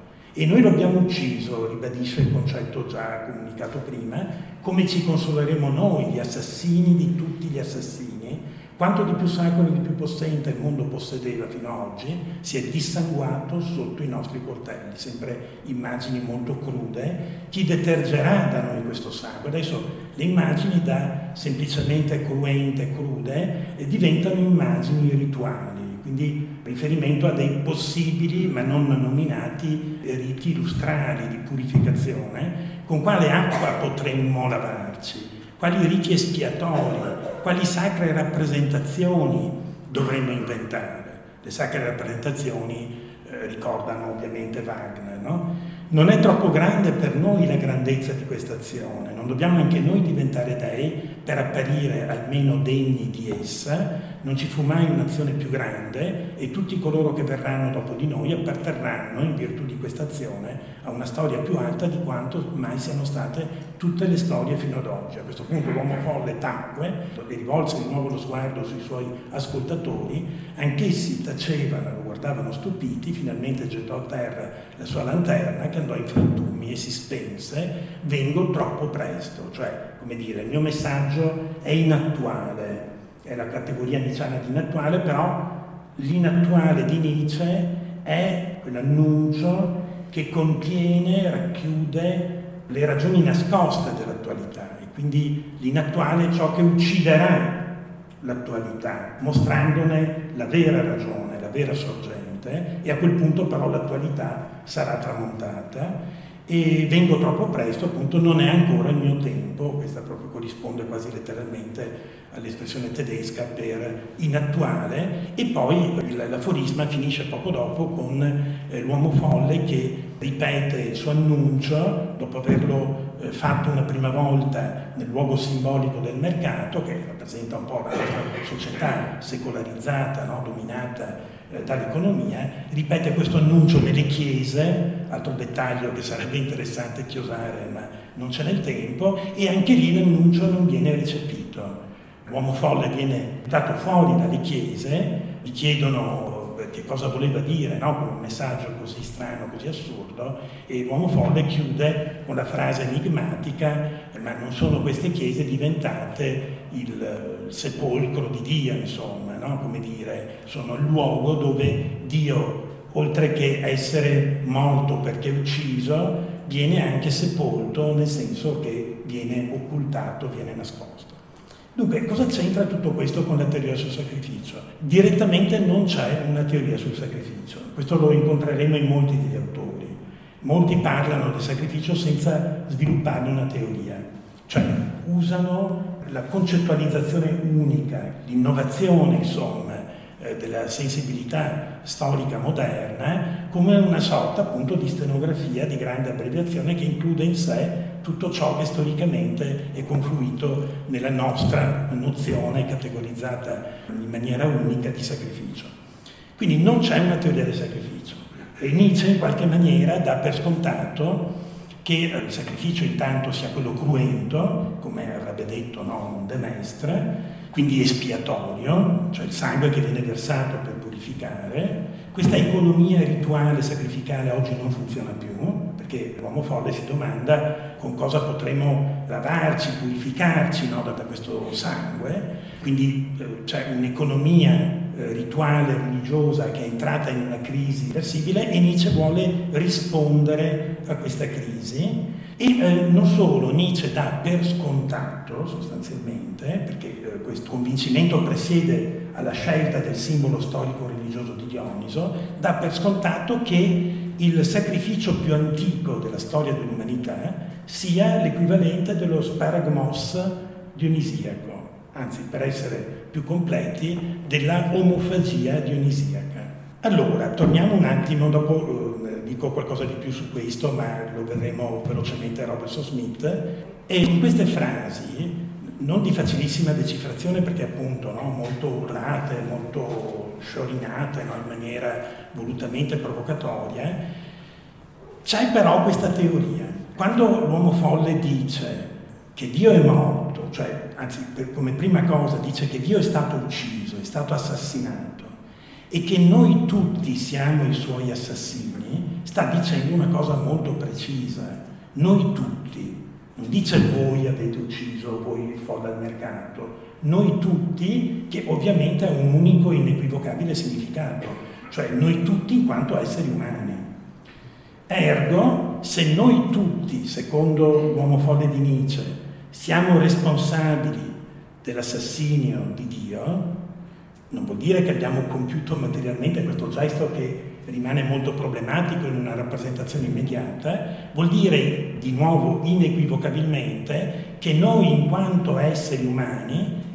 E noi lo abbiamo ucciso, ribadisce il concetto già comunicato prima, come ci consoleremo noi, gli assassini di tutti gli assassini. Quanto di più sacro e di più possente il mondo possedeva fino ad oggi, si è dissanguato sotto i nostri coltelli, sempre immagini molto crude. Chi detergerà da noi questo sangue? Adesso le immagini da semplicemente cruente, crude, diventano immagini rituali. quindi riferimento a dei possibili ma non nominati riti lustrali di purificazione. Con quale acqua potremmo lavarci? Quali riti espiatori? Quali sacre rappresentazioni dovremmo inventare? Le sacre rappresentazioni eh, ricordano ovviamente Wagner, no? Non è troppo grande per noi la grandezza di questa azione, non dobbiamo anche noi diventare dei per apparire almeno degni di essa. Non ci fu mai un'azione più grande e tutti coloro che verranno dopo di noi apparterranno, in virtù di questa azione, a una storia più alta di quanto mai siano state tutte le storie fino ad oggi. A questo punto l'uomo folle tacque e rivolse di nuovo lo sguardo sui suoi ascoltatori, anch'essi tacevano, lo guardavano stupiti, finalmente gettò a terra la sua lanterna che andò in frantumi e si spense. Vengo troppo presto, cioè, come dire, il mio messaggio è inattuale, è la categoria nietzschiana di inattuale, però l'inattuale di Nietzsche è quell'annuncio che contiene, racchiude le ragioni nascoste dell'attualità, e quindi l'inattuale è ciò che ucciderà l'attualità, mostrandone la vera ragione, la vera sorgente, e a quel punto però l'attualità sarà tramontata. E vengo troppo presto, appunto, non è ancora il mio tempo. Questa proprio corrisponde quasi letteralmente all'espressione tedesca per inattuale. E poi l'aforisma finisce poco dopo con eh, l'uomo folle che ripete il suo annuncio dopo averlo eh, fatto una prima volta nel luogo simbolico del mercato, che rappresenta un po' la nostra società secolarizzata, no? Dominata eh, dall'economia. Ripete questo annuncio nelle chiese, altro dettaglio che sarebbe interessante chiosare ma non c'è nel tempo, e anche lì l'annuncio non viene recepito. L'uomo folle viene buttato fuori dalle chiese, gli chiedono che cosa voleva dire, no? Con un messaggio così strano, così assurdo, e l'uomo folle chiude con la frase enigmatica: ma non sono queste chiese diventate il, il sepolcro di Dio, insomma, no? Come dire, sono il luogo dove Dio, oltre che essere morto perché ucciso, viene anche sepolto, nel senso che viene occultato, viene nascosto. Dunque, cosa c'entra tutto questo con la teoria sul sacrificio? Direttamente non c'è una teoria sul sacrificio. Questo lo incontreremo in molti degli autori. Molti parlano del sacrificio senza svilupparne una teoria. Cioè, usano la concettualizzazione unica, l'innovazione, insomma, della sensibilità storica moderna come una sorta appunto di stenografia di grande abbreviazione che include in sé tutto ciò che storicamente è confluito nella nostra nozione categorizzata in maniera unica di sacrificio. Quindi non c'è una teoria del sacrificio, e Nietzsche in qualche maniera dà per scontato che il sacrificio intanto sia quello cruento, come avrebbe detto, no, De Maistre, quindi espiatorio, cioè il sangue che viene versato per purificare. Questa economia rituale sacrificale oggi non funziona più, perché l'uomo folle si domanda con cosa potremo lavarci, purificarci, no, da questo sangue. Quindi eh, c'è un'economia eh, rituale, religiosa, che è entrata in una crisi irreversibile, e Nietzsche vuole rispondere a questa crisi. E eh, non solo, Nietzsche dà per scontato, sostanzialmente, perché eh, questo convincimento presiede alla scelta del simbolo storico-religioso di Dioniso, dà per scontato che il sacrificio più antico della storia dell'umanità sia l'equivalente dello sparagmos dionisiaco, anzi, per essere più completi, della omofagia dionisiaca. Allora, torniamo un attimo, dopo eh, dico qualcosa di più su questo, ma lo vedremo velocemente a Robertson Smith, e in queste frasi, non di facilissima decifrazione perché appunto, no, molto urlate, molto sciorinate, no, in maniera volutamente provocatoria, c'è però questa teoria. Quando l'uomo folle dice che Dio è morto, cioè, anzi, per, come prima cosa dice che Dio è stato ucciso, è stato assassinato, e che noi tutti siamo i suoi assassini, sta dicendo una cosa molto precisa: noi tutti. Non dice voi avete ucciso, voi folle al mercato, noi tutti, che ovviamente ha un unico e inequivocabile significato, cioè noi tutti in quanto esseri umani. Ergo, se noi tutti, secondo l'uomo folle di Nietzsche, siamo responsabili dell'assassinio di Dio, non vuol dire che abbiamo compiuto materialmente questo gesto che rimane molto problematico in una rappresentazione immediata, vuol dire di nuovo inequivocabilmente che noi in quanto esseri umani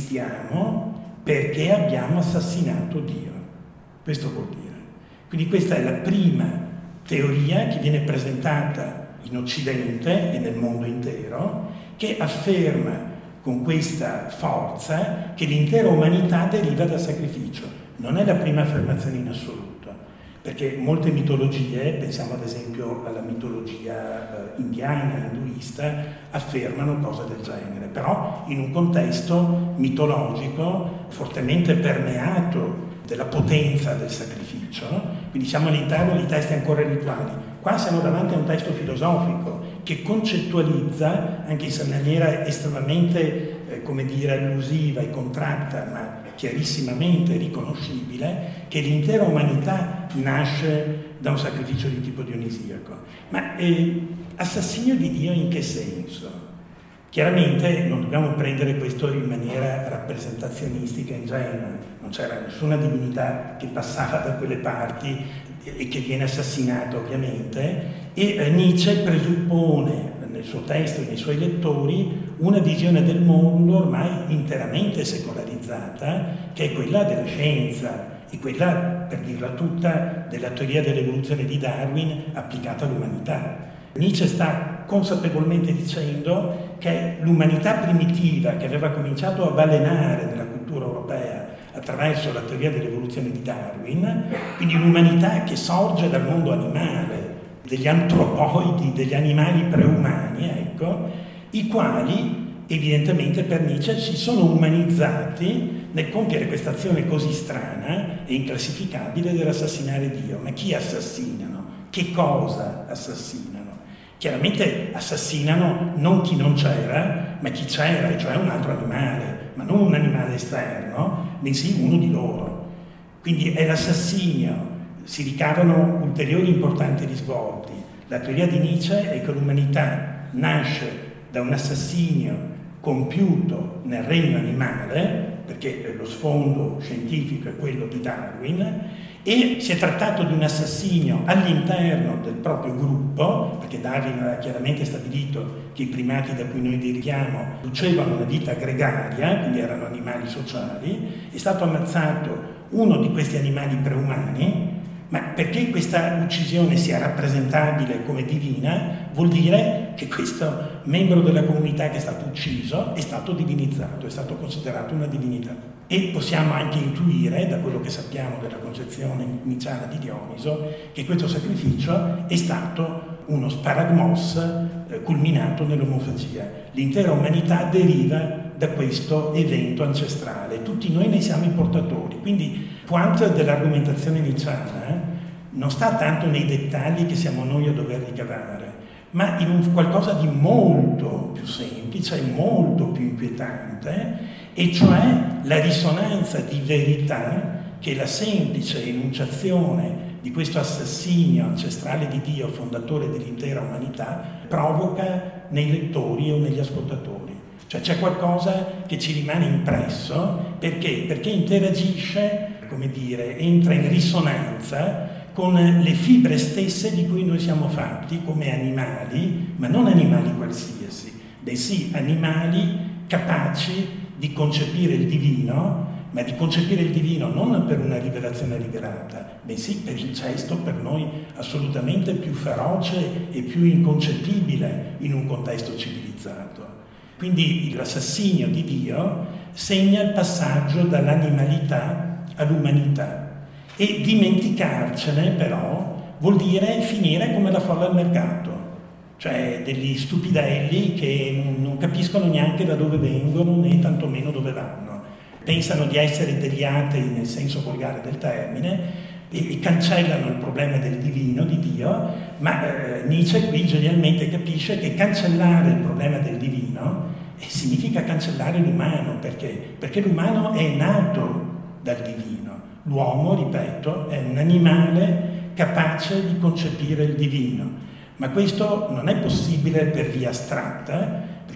esistiamo perché abbiamo assassinato Dio. Questo vuol dire. Quindi questa è la prima teoria che viene presentata in Occidente e nel mondo intero, che afferma con questa forza che l'intera umanità deriva dal sacrificio. Non è la prima affermazione in assoluto, perché molte mitologie, pensiamo ad esempio alla mitologia eh, indiana, induista, affermano cose del genere, però in un contesto mitologico fortemente permeato della potenza del sacrificio, quindi siamo all'interno di testi ancora rituali. Qua siamo davanti a un testo filosofico che concettualizza, anche in maniera estremamente, eh, come dire, allusiva e contratta, ma chiarissimamente riconoscibile, che l'intera umanità nasce da un sacrificio di tipo dionisiaco. Ma eh, assassinio di Dio in che senso? Chiaramente non dobbiamo prendere questo in maniera rappresentazionistica ingenua, non c'era nessuna divinità che passava da quelle parti e che viene assassinata ovviamente, e eh, Nietzsche presuppone nel suo testo e nei suoi lettori una visione del mondo ormai interamente secolarizzata, che è quella della scienza e quella, per dirla tutta, della teoria dell'evoluzione di Darwin applicata all'umanità. Nietzsche sta consapevolmente dicendo che l'umanità primitiva che aveva cominciato a balenare nella cultura europea attraverso la teoria dell'evoluzione di Darwin, quindi un'umanità che sorge dal mondo animale, degli antropoidi, degli animali preumani, ecco, i quali evidentemente per Nietzsche si sono umanizzati nel compiere questa azione così strana e inclassificabile dell'assassinare Dio. Ma chi assassinano? Che cosa assassinano? Chiaramente assassinano non chi non c'era, ma chi c'era, cioè un altro animale, ma non un animale esterno, bensì uno di loro. Quindi è l'assassinio, si ricavano ulteriori importanti risvolti. La teoria di Nietzsche è che l'umanità nasce da un assassinio compiuto nel regno animale, perché lo sfondo scientifico è quello di Darwin, e si è trattato di un assassinio all'interno del proprio gruppo, perché Darwin aveva chiaramente stabilito che i primati da cui noi deriviamo producevano una vita gregaria, quindi erano animali sociali. È stato ammazzato uno di questi animali preumani, ma perché questa uccisione sia rappresentabile come divina, vuol dire che questo membro della comunità che è stato ucciso è stato divinizzato, è stato considerato una divinità. E possiamo anche intuire, da quello che sappiamo della concezione iniziale di Dioniso, che questo sacrificio è stato uno sparagmos eh, culminato nell'omofagia. L'intera umanità deriva da questo evento ancestrale, tutti noi ne siamo i portatori. Quindi quanto dell'argomentazione iniziale eh, non sta tanto nei dettagli che siamo noi a dover ricavare, ma in un qualcosa di molto più semplice e molto più inquietante, e cioè la risonanza di verità che la semplice enunciazione di questo assassinio ancestrale di Dio, fondatore dell'intera umanità, provoca nei lettori o negli ascoltatori. Cioè c'è qualcosa che ci rimane impresso, perché? Perché interagisce, come dire, entra in risonanza con le fibre stesse di cui noi siamo fatti come animali, ma non animali qualsiasi, bensì animali capaci di concepire il divino, ma di concepire il divino non per una rivelazione rivelata, bensì per il gesto per noi assolutamente più feroce e più inconcepibile in un contesto civilizzato. Quindi l'assassinio di Dio segna il passaggio dall'animalità all'umanità, e dimenticarcene però vuol dire finire come la folla al mercato, cioè degli stupidelli che non capiscono neanche da dove vengono né tantomeno dove vanno, pensano di essere degli atei nel senso volgare del termine e cancellano il problema del divino, di Dio, ma eh, Nietzsche qui genialmente capisce che cancellare il problema del divino eh, significa cancellare l'umano. Perché? Perché l'umano è nato dal divino. L'uomo, ripeto, è un animale capace di concepire il divino, ma questo non è possibile per via astratta,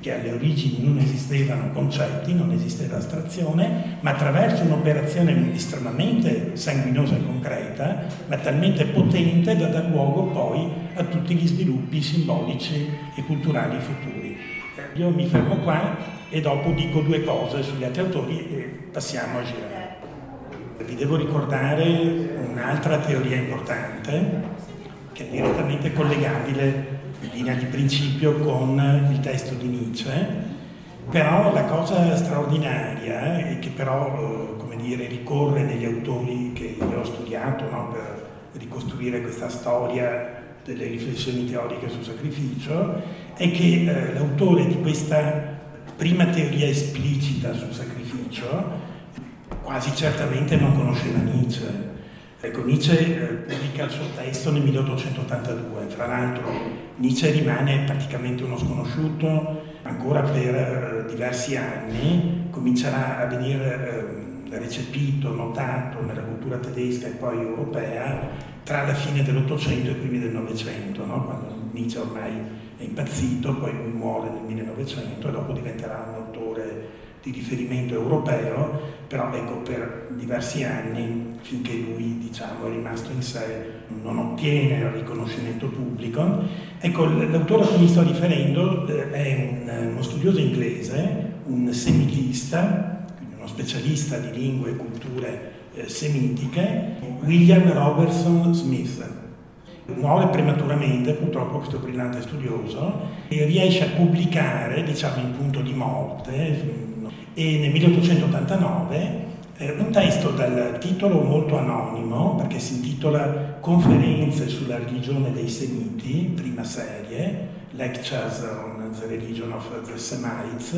che alle origini non esistevano concetti, non esisteva astrazione, ma attraverso un'operazione estremamente sanguinosa e concreta, ma talmente potente da dar luogo poi a tutti gli sviluppi simbolici e culturali futuri. Io mi fermo qua e dopo dico due cose sugli altri autori e passiamo a Girard. Vi devo ricordare un'altra teoria importante che è direttamente collegabile in linea di principio con il testo di Nietzsche, però la cosa straordinaria e che però, come dire, ricorre negli autori che io ho studiato, no, per ricostruire questa storia delle riflessioni teoriche sul sacrificio, è che eh, l'autore di questa prima teoria esplicita sul sacrificio quasi certamente non conosceva Nietzsche. Ecco, Nietzsche eh, pubblica il suo testo nel milleottocentottantadue, tra l'altro Nietzsche rimane praticamente uno sconosciuto ancora per eh, diversi anni, comincerà a venire eh, recepito, notato nella cultura tedesca e poi europea tra la fine dell'Ottocento e i primi del Novecento, no? Quando Nietzsche ormai è impazzito, poi lui muore nel millenovecento e dopo diventerà un autore di riferimento europeo, però ecco, per diversi anni, finché lui, diciamo, è rimasto in sé, non ottiene il riconoscimento pubblico. Ecco, l'autore a cui mi sto riferendo è un, uno studioso inglese, un semitista, quindi uno specialista di lingue e culture eh, semitiche, William Robertson Smith. Muore prematuramente, purtroppo, questo brillante studioso, e riesce a pubblicare, diciamo, in punto di morte, e nel milleottocentottantanove eh, un testo dal titolo molto anonimo, perché si intitola Conferenze sulla religione dei Semiti, prima serie, Lectures on the Religion of the Semites,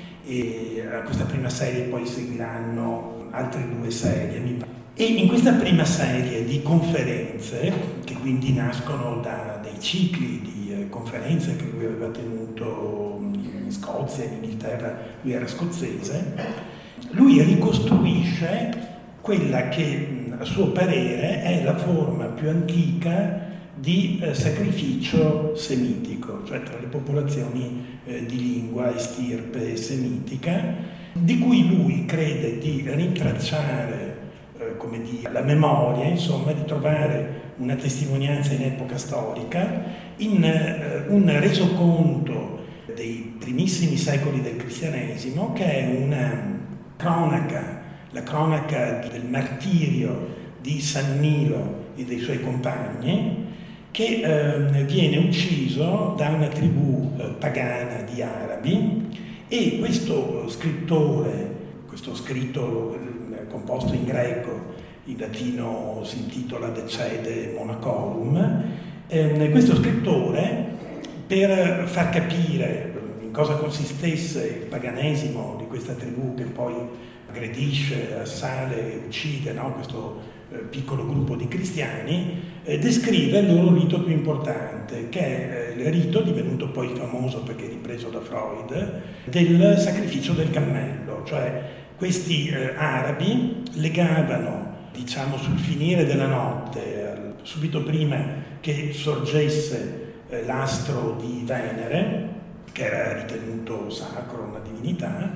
e a questa prima serie poi seguiranno altre due serie, mi pare. E in questa prima serie di conferenze, che quindi nascono da dei cicli di eh, conferenze che lui aveva tenuto in Scozia, in Inghilterra, lui era scozzese, lui ricostruisce quella che a suo parere è la forma più antica di eh, sacrificio semitico, cioè tra le popolazioni eh, di lingua e stirpe semitica, di cui lui crede di rintracciare come dire, la memoria, insomma, di trovare una testimonianza in epoca storica, in eh, un resoconto dei primissimi secoli del cristianesimo, che è una cronaca, la cronaca del martirio di San Nilo e dei suoi compagni, che eh, viene ucciso da una tribù eh, pagana di arabi, e questo scrittore, questo scritto composto in greco, in latino si intitola Decede Monacorum, eh, questo scrittore, per far capire in cosa consistesse il paganesimo di questa tribù che poi aggredisce, assale e uccide, no, questo eh, piccolo gruppo di cristiani, eh, descrive il loro rito più importante, che è eh, il rito, divenuto poi famoso perché ripreso da Freud, del sacrificio del cammello, cioè questi eh, arabi legavano, diciamo, sul finire della notte, subito prima che sorgesse eh, l'astro di Venere, che era ritenuto sacro, una divinità,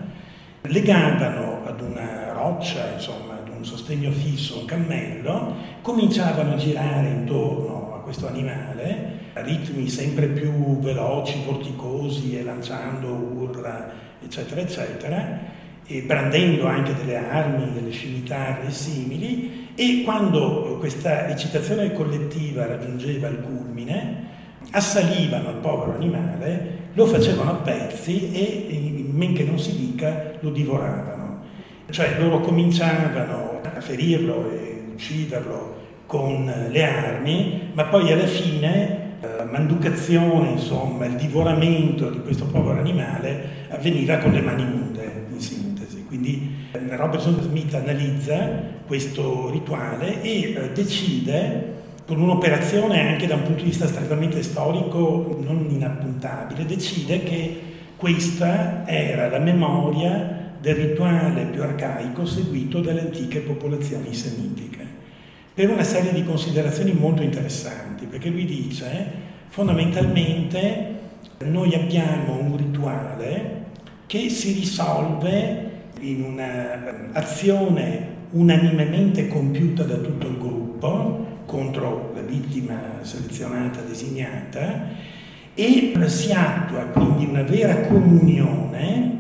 legavano ad una roccia, insomma, ad un sostegno fisso, un cammello, cominciavano a girare intorno a questo animale a ritmi sempre più veloci, vorticosi, e lanciando urla, eccetera, eccetera, e brandendo anche delle armi, delle scimitarre simili, e quando questa eccitazione collettiva raggiungeva il culmine, assalivano il povero animale, lo facevano a pezzi e, men che non si dica, lo divoravano. Cioè loro cominciavano a ferirlo e ucciderlo con le armi, ma poi alla fine la manducazione, insomma, il divoramento di questo povero animale avveniva con le mani nude, in sintesi. Quindi Robertson Smith analizza questo rituale e eh, decide, con un'operazione anche da un punto di vista strettamente storico non inappuntabile, decide che questa era la memoria del rituale più arcaico seguito dalle antiche popolazioni semitiche, per una serie di considerazioni molto interessanti, perché lui dice fondamentalmente noi abbiamo un rituale che si risolve in un'azione unanimemente compiuta da tutto il gruppo contro la vittima selezionata, designata, e si attua quindi una vera comunione,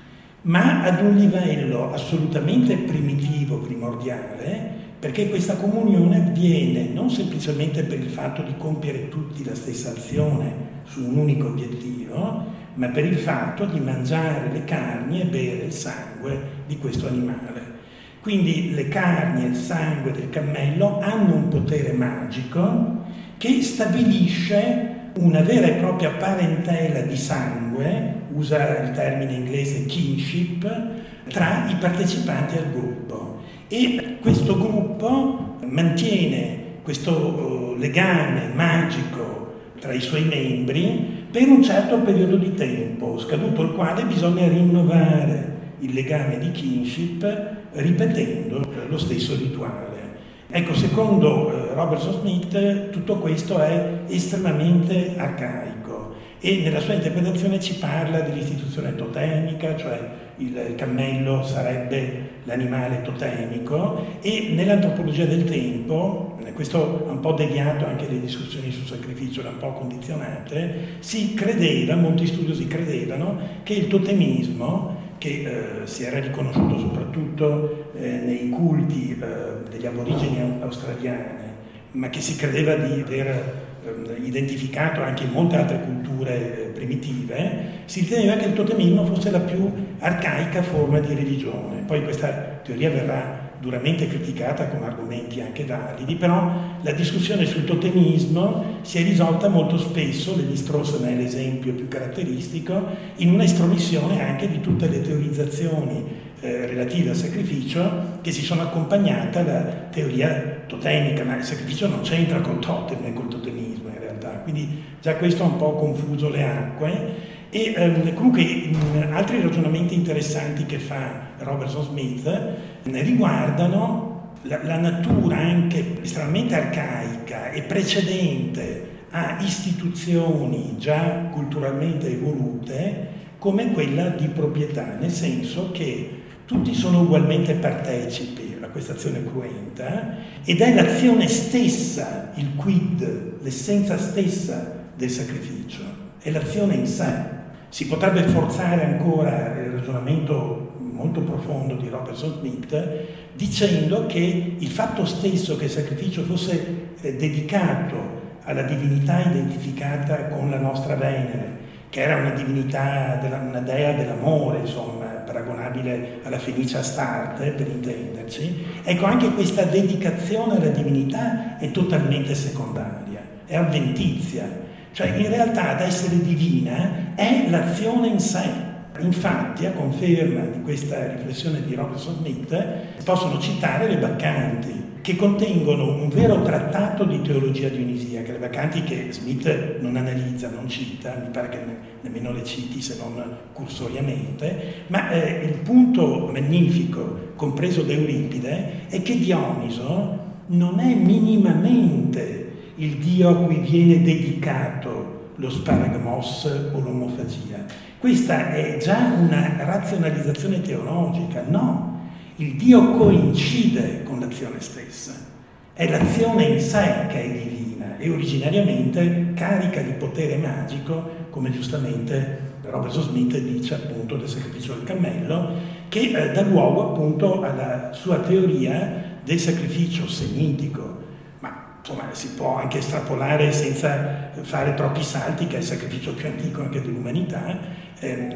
ma ad un livello assolutamente primitivo, primordiale, perché questa comunione avviene non semplicemente per il fatto di compiere tutti la stessa azione su un unico obiettivo, ma per il fatto di mangiare le carni e bere il sangue di questo animale. Quindi le carni e il sangue del cammello hanno un potere magico che stabilisce una vera e propria parentela di sangue, usa il termine inglese kinship, tra i partecipanti al gruppo. E questo gruppo mantiene questo legame magico tra i suoi membri per un certo periodo di tempo, scaduto il quale bisogna rinnovare il legame di kinship ripetendo lo stesso rituale. Ecco, secondo Robertson Smith tutto questo è estremamente arcaico e nella sua interpretazione ci parla dell'istituzione totemica, cioè il cammello sarebbe l'animale totemico, e nell'antropologia del tempo, questo è un po' deviato anche le discussioni sul sacrificio, erano un po' condizionate, si credeva, molti studiosi credevano che il totemismo, che eh, si era riconosciuto soprattutto eh, nei culti eh, degli aborigeni australiani, ma che si credeva di aver eh, identificato anche in molte altre culture eh, primitive, si riteneva che il totemismo fosse la più arcaica forma di religione. Poi questa teoria verrà duramente criticata con argomenti anche validi, però la discussione sul totemismo si è risolta molto spesso, Lévi-Strauss ne è l'esempio più caratteristico, in una estromissione anche di tutte le teorizzazioni eh, relative al sacrificio che si sono accompagnate alla teoria totemica, ma il sacrificio non c'entra col totem e col totemismo in realtà, quindi già questo ha un po' confuso le acque. E ehm, comunque mh, altri ragionamenti interessanti che fa Robertson Smith eh, riguardano la, la natura anche estremamente arcaica e precedente a istituzioni già culturalmente evolute come quella di proprietà, nel senso che tutti sono ugualmente partecipi a questa azione cruenta ed è l'azione stessa, il quid, l'essenza stessa del sacrificio, è l'azione in sé. Si potrebbe forzare ancora il ragionamento molto profondo di Robertson Smith dicendo che il fatto stesso che il sacrificio fosse eh, dedicato alla divinità identificata con la nostra Venere, che era una divinità, della, una dea dell'amore, insomma, paragonabile alla Fenice Astarte, per intenderci, ecco, anche questa dedicazione alla divinità è totalmente secondaria, è avventizia. Cioè, in realtà, ad essere divina è l'azione in sé. Infatti, a conferma di questa riflessione di Robertson Smith, si possono citare le Baccanti, che contengono un vero trattato di teologia dionisiaca. Le Baccanti che Smith non analizza, non cita, mi pare che nemmeno le citi se non cursoriamente, ma eh, il punto magnifico, compreso da Euripide, è che Dioniso non è minimamente il dio a cui viene dedicato lo sparagmos o l'omofagia. Questa è già una razionalizzazione teologica, no, il dio coincide con l'azione stessa, è l'azione in sé che è divina e originariamente carica di potere magico, come giustamente Robertson Smith dice appunto del sacrificio del cammello, che eh, dà luogo appunto alla sua teoria del sacrificio semitico. Insomma, si può anche estrapolare senza fare troppi salti, che è il sacrificio più antico anche dell'umanità, eh,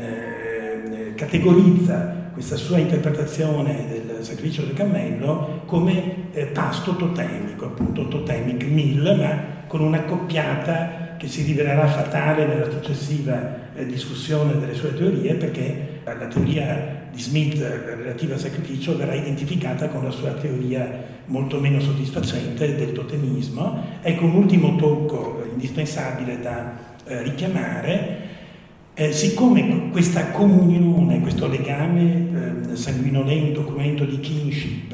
eh, categorizza questa sua interpretazione del sacrificio del cammello come eh, pasto totemico, appunto totemic meal, ma con una coppiata che si rivelerà fatale nella successiva eh, discussione delle sue teorie, perché la teoria di Smith relativa al sacrificio verrà identificata con la sua teoria molto meno soddisfacente del totemismo. Ecco un ultimo tocco indispensabile da eh, richiamare. Eh, siccome questa comunione, questo legame eh, sanguinolento, cruento di kinship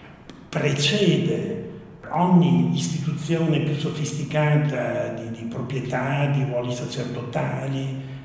precede ogni istituzione più sofisticata di, di proprietà, di ruoli sacerdotali,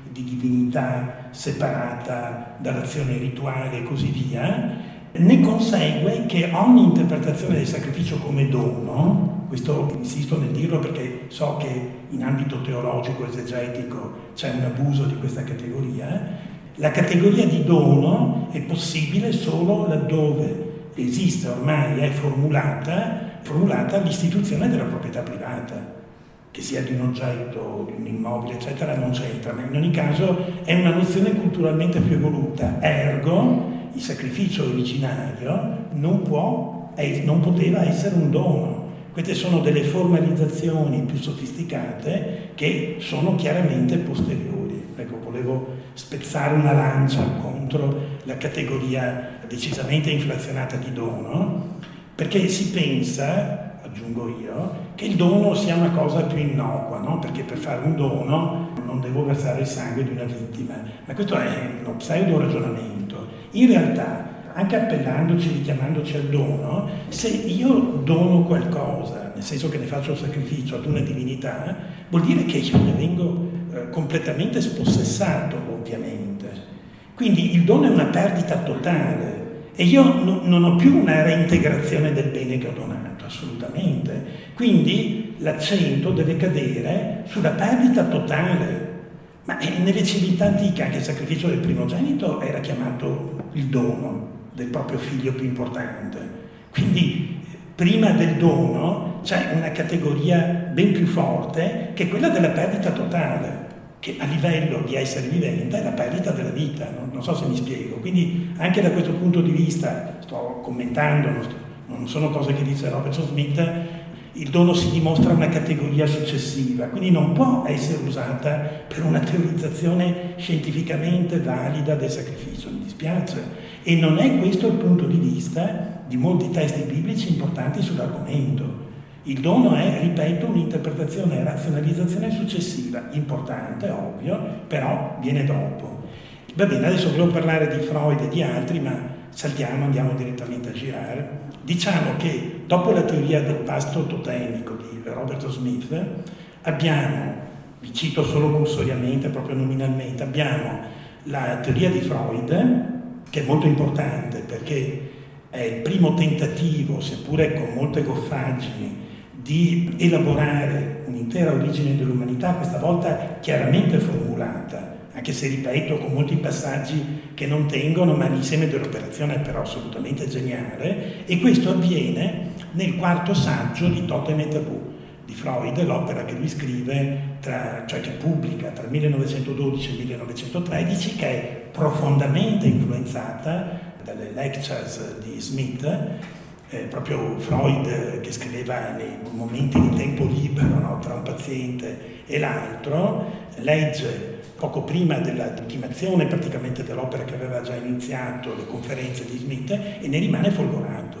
di divinità separata dall'azione rituale e così via, ne consegue che ogni interpretazione del sacrificio come dono, questo insisto nel dirlo perché so che in ambito teologico, esegetico c'è un abuso di questa categoria, la categoria di dono è possibile solo laddove esiste ormai, è formulata, formulata l'istituzione della proprietà privata, che sia di un oggetto, di un immobile, eccetera, non c'entra, ma in ogni caso è una nozione culturalmente più evoluta, ergo il sacrificio originario non può, non poteva essere un dono. Queste sono delle formalizzazioni più sofisticate che sono chiaramente posteriori. Ecco, volevo spezzare una lancia contro la categoria decisamente inflazionata di dono, perché si pensa, aggiungo io, che il dono sia una cosa più innocua, no? Perché per fare un dono non devo versare il sangue di una vittima, ma questo è uno pseudo ragionamento. In realtà, anche appellandoci, richiamandoci al dono, se io dono qualcosa, nel senso che ne faccio il sacrificio ad una divinità, vuol dire che io ne vengo eh, completamente spossessato, ovviamente. Quindi il dono è una perdita totale e io no, non ho più una reintegrazione del bene che ho donato, assolutamente. Quindi l'accento deve cadere sulla perdita totale. Ma nelle civiltà antiche anche il sacrificio del primogenito era chiamato il dono del proprio figlio più importante. Quindi prima del dono c'è una categoria ben più forte che è quella della perdita totale, che a livello di essere vivente è la perdita della vita, non, non so se mi spiego. Quindi anche da questo punto di vista, sto commentando, non, sto, non sono cose che dice Robertson Smith, il dono si dimostra una categoria successiva, quindi non può essere usata per una teorizzazione scientificamente valida del sacrificio, mi dispiace. E non è questo il punto di vista di molti testi biblici importanti sull'argomento. Il dono è, ripeto, un'interpretazione e razionalizzazione successiva, importante, ovvio, però viene dopo. Va bene, adesso volevo parlare di Freud e di altri, ma saltiamo, andiamo direttamente a girare. Diciamo che dopo la teoria del pasto totemico di Robertson Smith abbiamo, vi cito solo cursoriamente, proprio nominalmente, abbiamo la teoria di Freud, che è molto importante perché è il primo tentativo, seppure con molte goffaggini, di elaborare un'intera origine dell'umanità, questa volta chiaramente formulata, anche se ripeto con molti passaggi che non tengono, ma l'insieme dell'operazione è però assolutamente geniale, e questo avviene nel quarto saggio di Totem e Tabù di Freud, l'opera che lui scrive, tra, cioè che pubblica tra il millenovecentododici e il millenovecentotredici, che è profondamente influenzata dalle lectures di Smith. Eh, proprio Freud, che scriveva nei momenti di tempo libero, no, tra un paziente e l'altro, legge poco prima dell'ultimazione praticamente dell'opera che aveva già iniziato, le conferenze di Smith, e ne rimane folgorato.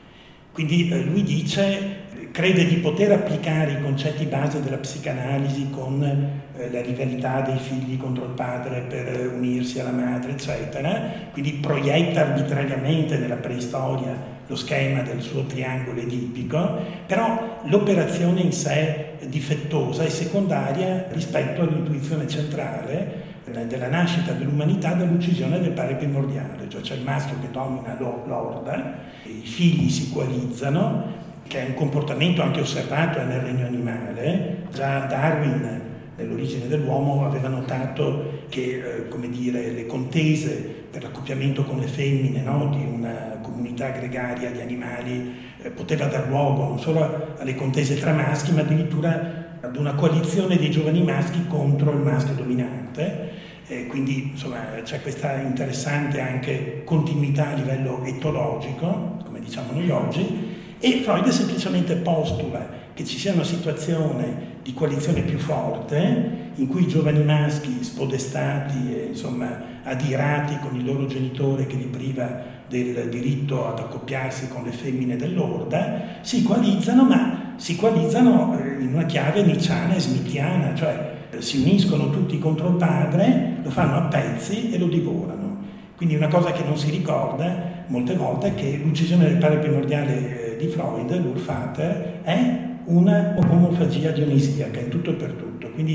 Quindi eh, lui dice, crede di poter applicare i concetti base della psicanalisi con eh, la rivalità dei figli contro il padre per unirsi alla madre, eccetera, quindi proietta arbitrariamente nella preistoria lo schema del suo triangolo edipico, però l'operazione in sé è difettosa e secondaria rispetto all'intuizione centrale della nascita dell'umanità dall'uccisione del padre primordiale, cioè c'è il maschio che domina l'orda, i figli si coalizzano, che è un comportamento anche osservato nel regno animale. Già Darwin, nell'origine dell'uomo, aveva notato che eh, come dire, le contese per l'accoppiamento con le femmine, no, di una comunità gregaria di animali eh, poteva dar luogo non solo alle contese tra maschi, ma addirittura ad una coalizione dei giovani maschi contro il maschio dominante. Eh, quindi insomma c'è questa interessante anche continuità a livello etologico, come diciamo noi oggi, e Freud semplicemente postula che ci sia una situazione di coalizione più forte in cui i giovani maschi spodestati e insomma adirati con il loro genitore che li priva del diritto ad accoppiarsi con le femmine dell'orda si coalizzano, ma si coalizzano in una chiave nicciana e smithiana, cioè si uniscono tutti contro il padre, lo fanno a pezzi e lo divorano. Quindi una cosa che non si ricorda molte volte è che l'uccisione del padre primordiale di Freud, l'Urvater, è una omofagia dionisiaca in tutto e per tutto. Quindi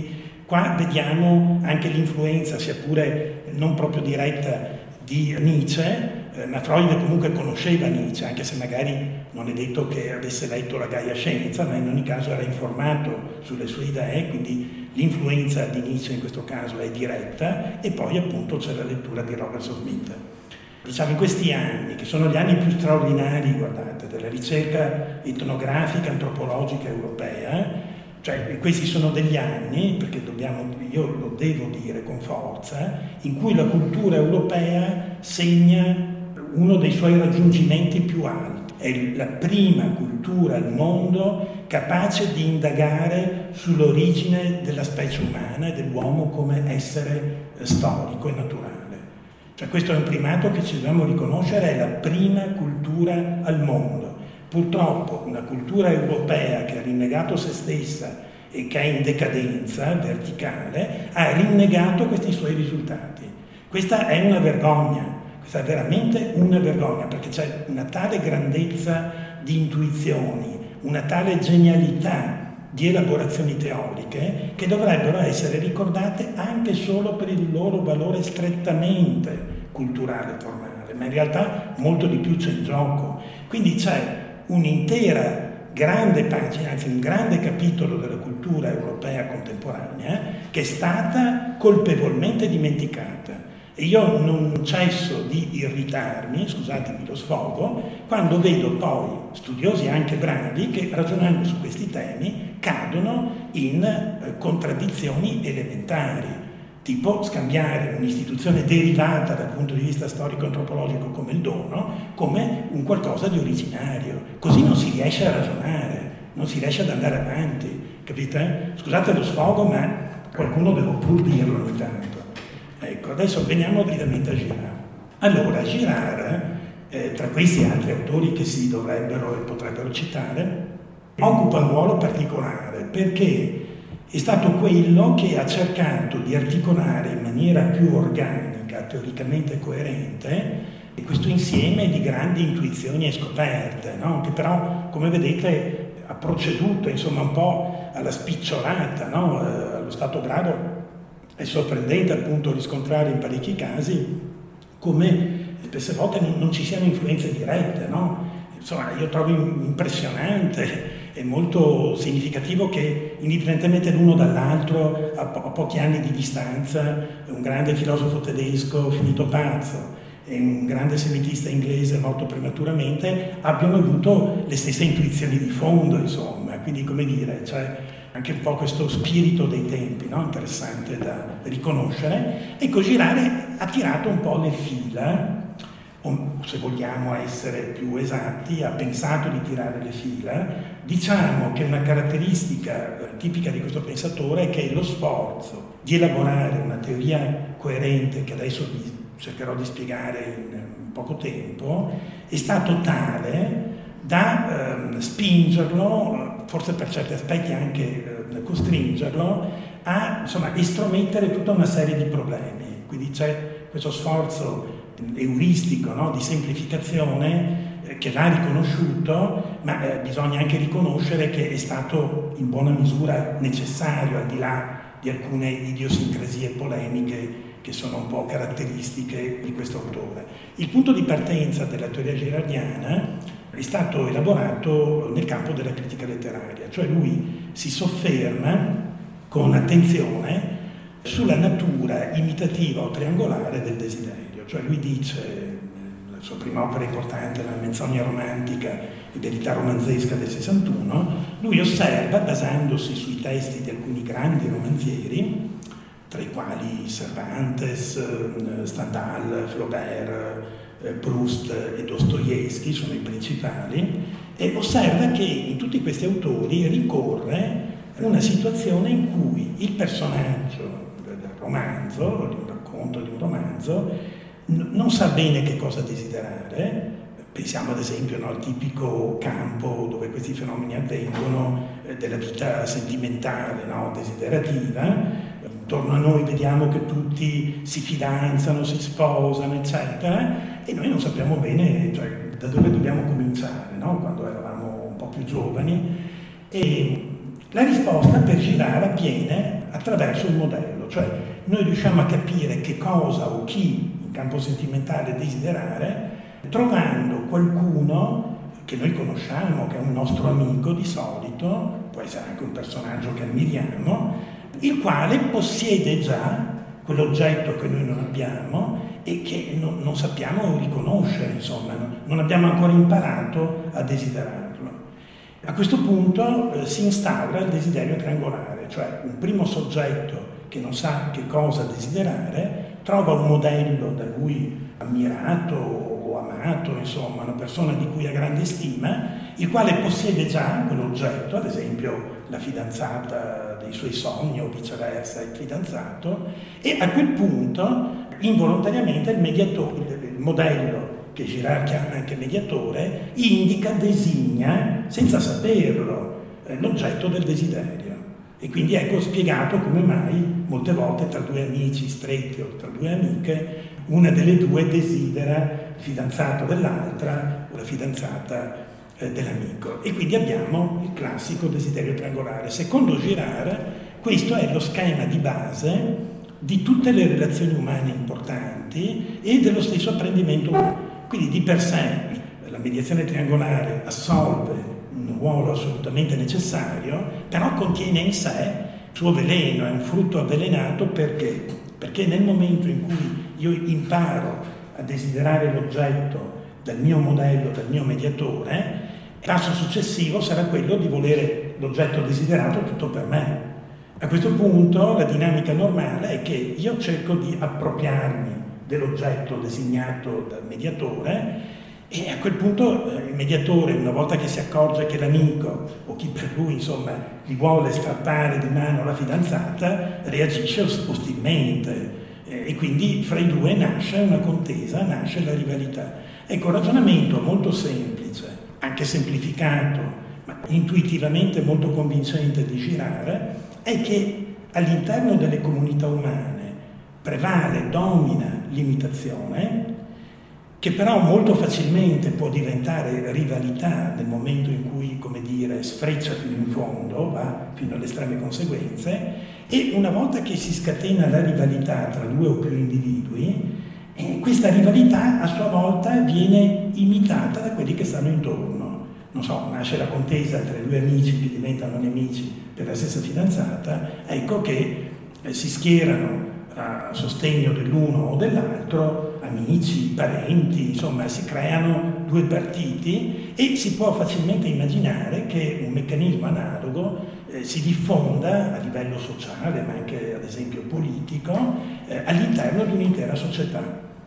Qua vediamo anche l'influenza, sia pure non proprio diretta, di Nietzsche, eh, ma Freud comunque conosceva Nietzsche, anche se magari non è detto che avesse letto la Gaia Scienza, ma in ogni caso era informato sulle sue idee, quindi l'influenza di Nietzsche in questo caso è diretta, e poi appunto c'è la lettura di Robert Smith. Diciamo in questi anni, che sono gli anni più straordinari, guardate, della ricerca etnografica, antropologica europea, cioè questi sono degli anni, perché dobbiamo, io lo devo dire con forza, in cui la cultura europea segna uno dei suoi raggiungimenti più alti. È la prima cultura al mondo capace di indagare sull'origine della specie umana e dell'uomo come essere storico e naturale. Cioè questo è un primato che ci dobbiamo riconoscere, è la prima cultura al mondo. Purtroppo una cultura europea che ha rinnegato se stessa e che è in decadenza verticale ha rinnegato questi suoi risultati. Questa è una vergogna, questa è veramente una vergogna, perché c'è una tale grandezza di intuizioni, una tale genialità di elaborazioni teoriche che dovrebbero essere ricordate anche solo per il loro valore strettamente culturale e formale, ma in realtà molto di più c'è in gioco. Quindi c'è un'intera grande pagina, anzi un grande capitolo della cultura europea contemporanea che è stata colpevolmente dimenticata. E io non cesso di irritarmi, scusatemi lo sfogo, quando vedo poi studiosi anche bravi che ragionando su questi temi cadono in eh, contraddizioni elementari. Tipo scambiare un'istituzione derivata dal punto di vista storico-antropologico come il dono, come un qualcosa di originario. Così non si riesce a ragionare, non si riesce ad andare avanti, capite? Scusate lo sfogo, ma qualcuno deve pur dirlo ogni tanto. Ecco, adesso veniamo rapidamente a Girard. Allora, Girard, eh, tra questi altri autori che si dovrebbero e potrebbero citare, occupa un ruolo particolare perché è stato quello che ha cercato di articolare in maniera più organica, teoricamente coerente, questo insieme di grandi intuizioni e scoperte, no? Che però, come vedete, ha proceduto insomma un po' alla spicciolata, no? eh, allo stato brado. È sorprendente appunto riscontrare in parecchi casi come spesse volte non, non ci siano influenze dirette, no? Insomma, io trovo impressionante e molto significativo che indipendentemente l'uno dall'altro, a, po- a pochi anni di distanza, un grande filosofo tedesco finito pazzo e un grande semitista inglese morto prematuramente abbiano avuto le stesse intuizioni di fondo, insomma. Quindi, come dire, cioè anche un po' questo spirito dei tempi, no? Interessante da riconoscere. Ecco, Girard ha tirato un po' le fila, o se vogliamo essere più esatti, ha pensato di tirare le fila. Diciamo che una caratteristica tipica di questo pensatore è che lo sforzo di elaborare una teoria coerente, che adesso vi cercherò di spiegare in poco tempo, è stato tale da eh, spingerlo, forse per certi aspetti anche eh, costringerlo, a insomma, estromettere tutta una serie di problemi. Quindi c'è questo sforzo euristico, no? Di semplificazione eh, che va riconosciuto, ma eh, bisogna anche riconoscere che è stato in buona misura necessario, al di là di alcune idiosincrasie polemiche che sono un po' caratteristiche di questo autore. Il punto di partenza della teoria girardiana è stato elaborato nel campo della critica letteraria, cioè lui si sofferma con attenzione sulla natura imitativa o triangolare del desiderio. Cioè lui dice, la sua prima opera importante, la Menzogna romantica e verità romanzesca del sessantuno, lui osserva, basandosi sui testi di alcuni grandi romanzieri, tra i quali Cervantes, Stendhal, Flaubert, Proust e Dostoevsky sono i principali, e osserva che in tutti questi autori ricorre una situazione in cui il personaggio del romanzo, di un racconto, di un romanzo, non sa bene che cosa desiderare. Pensiamo ad esempio, no, al tipico campo dove questi fenomeni avvengono, eh, della vita sentimentale, no, desiderativa. Intorno a noi vediamo che tutti si fidanzano, si sposano, eccetera, e noi non sappiamo bene, cioè, da dove dobbiamo cominciare, no? Quando eravamo un po' più giovani. E la risposta per Girard avviene attraverso il modello, cioè noi riusciamo a capire che cosa o chi in campo sentimentale desiderare trovando qualcuno che noi conosciamo, che è un nostro amico di solito, può essere anche un personaggio che ammiriamo, il quale possiede già quell'oggetto che noi non abbiamo e che non, non sappiamo riconoscere, insomma, non abbiamo ancora imparato a desiderarlo. A questo punto eh, si instaura il desiderio triangolare, cioè un primo soggetto che non sa che cosa desiderare trova un modello da lui ammirato o amato, insomma, una persona di cui ha grande stima, il quale possiede già quell'oggetto, ad esempio la fidanzata dei suoi sogni o viceversa il fidanzato, e a quel punto involontariamente il mediatore, il modello che Girard chiama anche mediatore, indica, designa, senza saperlo, eh, l'oggetto del desiderio. E quindi ecco spiegato come mai molte volte tra due amici stretti o tra due amiche una delle due desidera il fidanzato dell'altra o la fidanzata eh, dell'amico. E quindi abbiamo il classico desiderio triangolare. Secondo Girard questo è lo schema di base di tutte le relazioni umane importanti e dello stesso apprendimento umano. Quindi di per sé la mediazione triangolare assolve un ruolo assolutamente necessario, però contiene in sé il suo veleno, è un frutto avvelenato perché? Perché nel momento in cui io imparo a desiderare l'oggetto dal mio modello, dal mio mediatore, il passo successivo sarà quello di volere l'oggetto desiderato tutto per me. A questo punto la dinamica normale è che io cerco di appropriarmi dell'oggetto designato dal mediatore e a quel punto il mediatore, una volta che si accorge che l'amico o chi per lui insomma gli vuole strappare di mano la fidanzata, reagisce ostilmente e quindi fra i due nasce una contesa, nasce la rivalità. Ecco, un ragionamento molto semplice, anche semplificato, ma intuitivamente molto convincente di Girard, è che all'interno delle comunità umane prevale, domina l'imitazione, che però molto facilmente può diventare rivalità nel momento in cui, come dire, sfreccia fino in fondo, va fino alle estreme conseguenze, e una volta che si scatena la rivalità tra due o più individui, eh, questa rivalità a sua volta viene imitata da quelli che stanno intorno. Non so, nasce la contesa tra i due amici che diventano nemici per la stessa fidanzata, ecco che eh, si schierano a sostegno dell'uno o dell'altro, amici, parenti, insomma si creano due partiti e si può facilmente immaginare che un meccanismo analogo eh, si diffonda a livello sociale, ma anche ad esempio politico, eh, all'interno di un'intera società.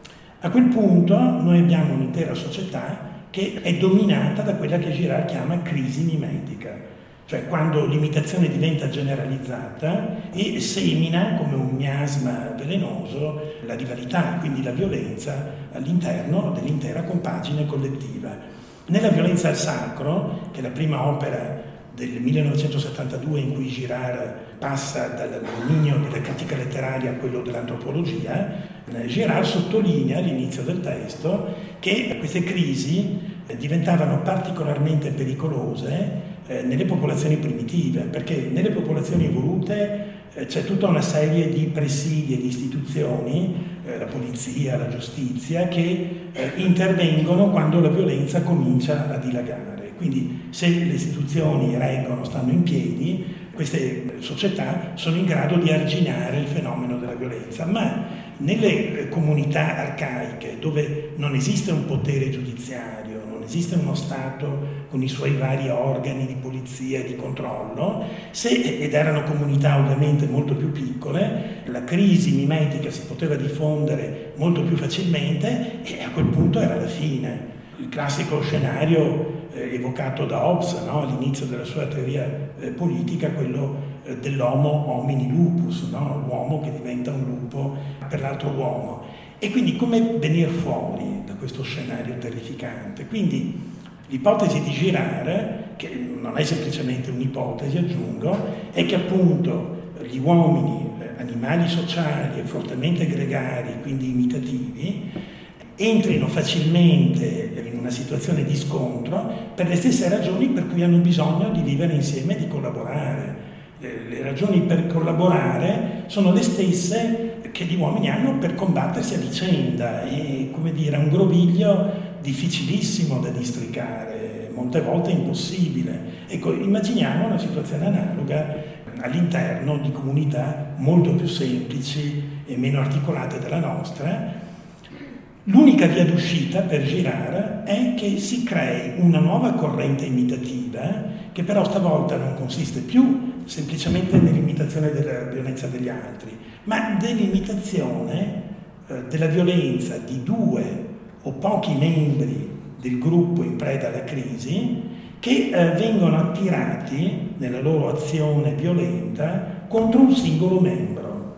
A quel punto noi abbiamo un'intera società che è dominata da quella che Girard chiama crisi mimetica. Cioè quando l'imitazione diventa generalizzata e semina come un miasma velenoso la rivalità, quindi la violenza all'interno dell'intera compagine collettiva. Nella Violenza al sacro, che è la prima opera del millenovecentosettantadue in cui Girard passa dal dominio della critica letteraria a quello dell'antropologia, Girard sottolinea all'inizio del testo che queste crisi diventavano particolarmente pericolose eh, nelle popolazioni primitive, perché nelle popolazioni evolute eh, c'è tutta una serie di presidi e di istituzioni, eh, la polizia, la giustizia, che eh, intervengono quando la violenza comincia a dilagare. Quindi se le istituzioni reggono, stanno in piedi, queste società sono in grado di arginare il fenomeno della violenza, ma nelle comunità arcaiche dove non esiste un potere giudiziario, non esiste uno Stato con i suoi vari organi di polizia e di controllo, se, ed erano comunità ovviamente molto più piccole, la crisi mimetica si poteva diffondere molto più facilmente e a quel punto era la fine. Il classico scenario eh, evocato da Hobbes, no? All'inizio della sua teoria eh, politica, quello eh, dell'homo homini lupus, no? L'uomo che diventa un lupo per l'altro uomo. E quindi come venire fuori da questo scenario terrificante? Quindi l'ipotesi di Girard, che non è semplicemente un'ipotesi, aggiungo, è che appunto gli uomini, eh, animali sociali e fortemente gregari, quindi imitativi, entrino facilmente in una situazione di scontro per le stesse ragioni per cui hanno bisogno di vivere insieme e di collaborare. Le ragioni per collaborare sono le stesse che gli uomini hanno per combattersi a vicenda, e, come dire, è un groviglio difficilissimo da districare, molte volte impossibile. Ecco, immaginiamo una situazione analoga all'interno di comunità molto più semplici e meno articolate della nostra. L'unica via d'uscita per Girard è che si crei una nuova corrente imitativa, che però stavolta non consiste più semplicemente nell'imitazione della violenza degli altri, ma nell'imitazione eh, della violenza di due o pochi membri del gruppo in preda alla crisi, che eh, vengono attirati nella loro azione violenta contro un singolo membro.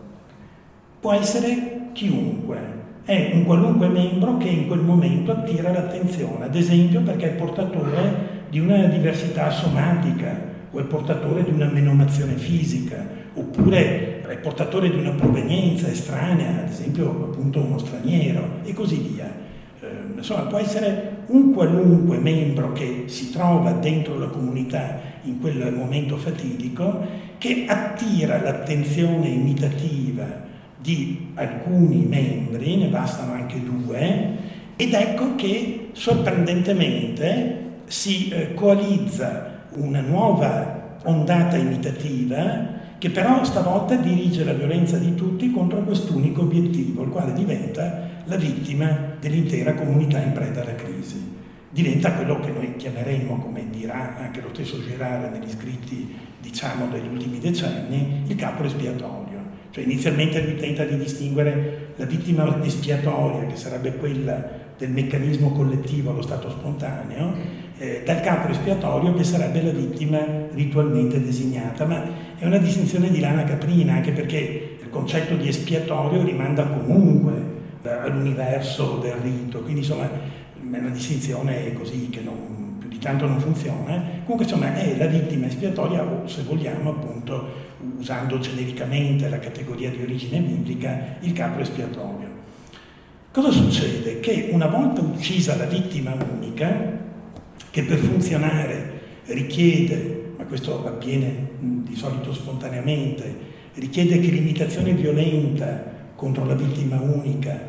Può essere chiunque. È un qualunque membro che in quel momento attira l'attenzione, ad esempio perché è portatore di una diversità somatica, o è portatore di una menomazione fisica, oppure è portatore di una provenienza estranea, ad esempio appunto uno straniero, e così via. Eh, insomma, può essere un qualunque membro che si trova dentro la comunità in quel momento fatidico, che attira l'attenzione imitativa di alcuni membri, ne bastano anche due, ed ecco che sorprendentemente si eh, coalizza una nuova ondata imitativa che però stavolta dirige la violenza di tutti contro quest'unico obiettivo, il quale diventa la vittima dell'intera comunità in preda alla crisi. Diventa quello che noi chiameremmo, come dirà anche lo stesso Girard negli scritti, diciamo, degli ultimi decenni, il capro espiatorio. Cioè inizialmente lui tenta di distinguere la vittima espiatoria, che sarebbe quella del meccanismo collettivo allo stato spontaneo, eh, dal capro espiatorio, che sarebbe la vittima ritualmente designata. Ma è una distinzione di lana caprina, anche perché il concetto di espiatorio rimanda comunque all'universo del rito, quindi insomma è una distinzione così che non, più di tanto non funziona. Comunque insomma è la vittima espiatoria, o se vogliamo appunto, usando genericamente la categoria di origine biblica, il capro espiatorio. Cosa succede? Che una volta uccisa la vittima unica, che per funzionare richiede, ma questo avviene di solito spontaneamente, richiede che l'imitazione violenta contro la vittima unica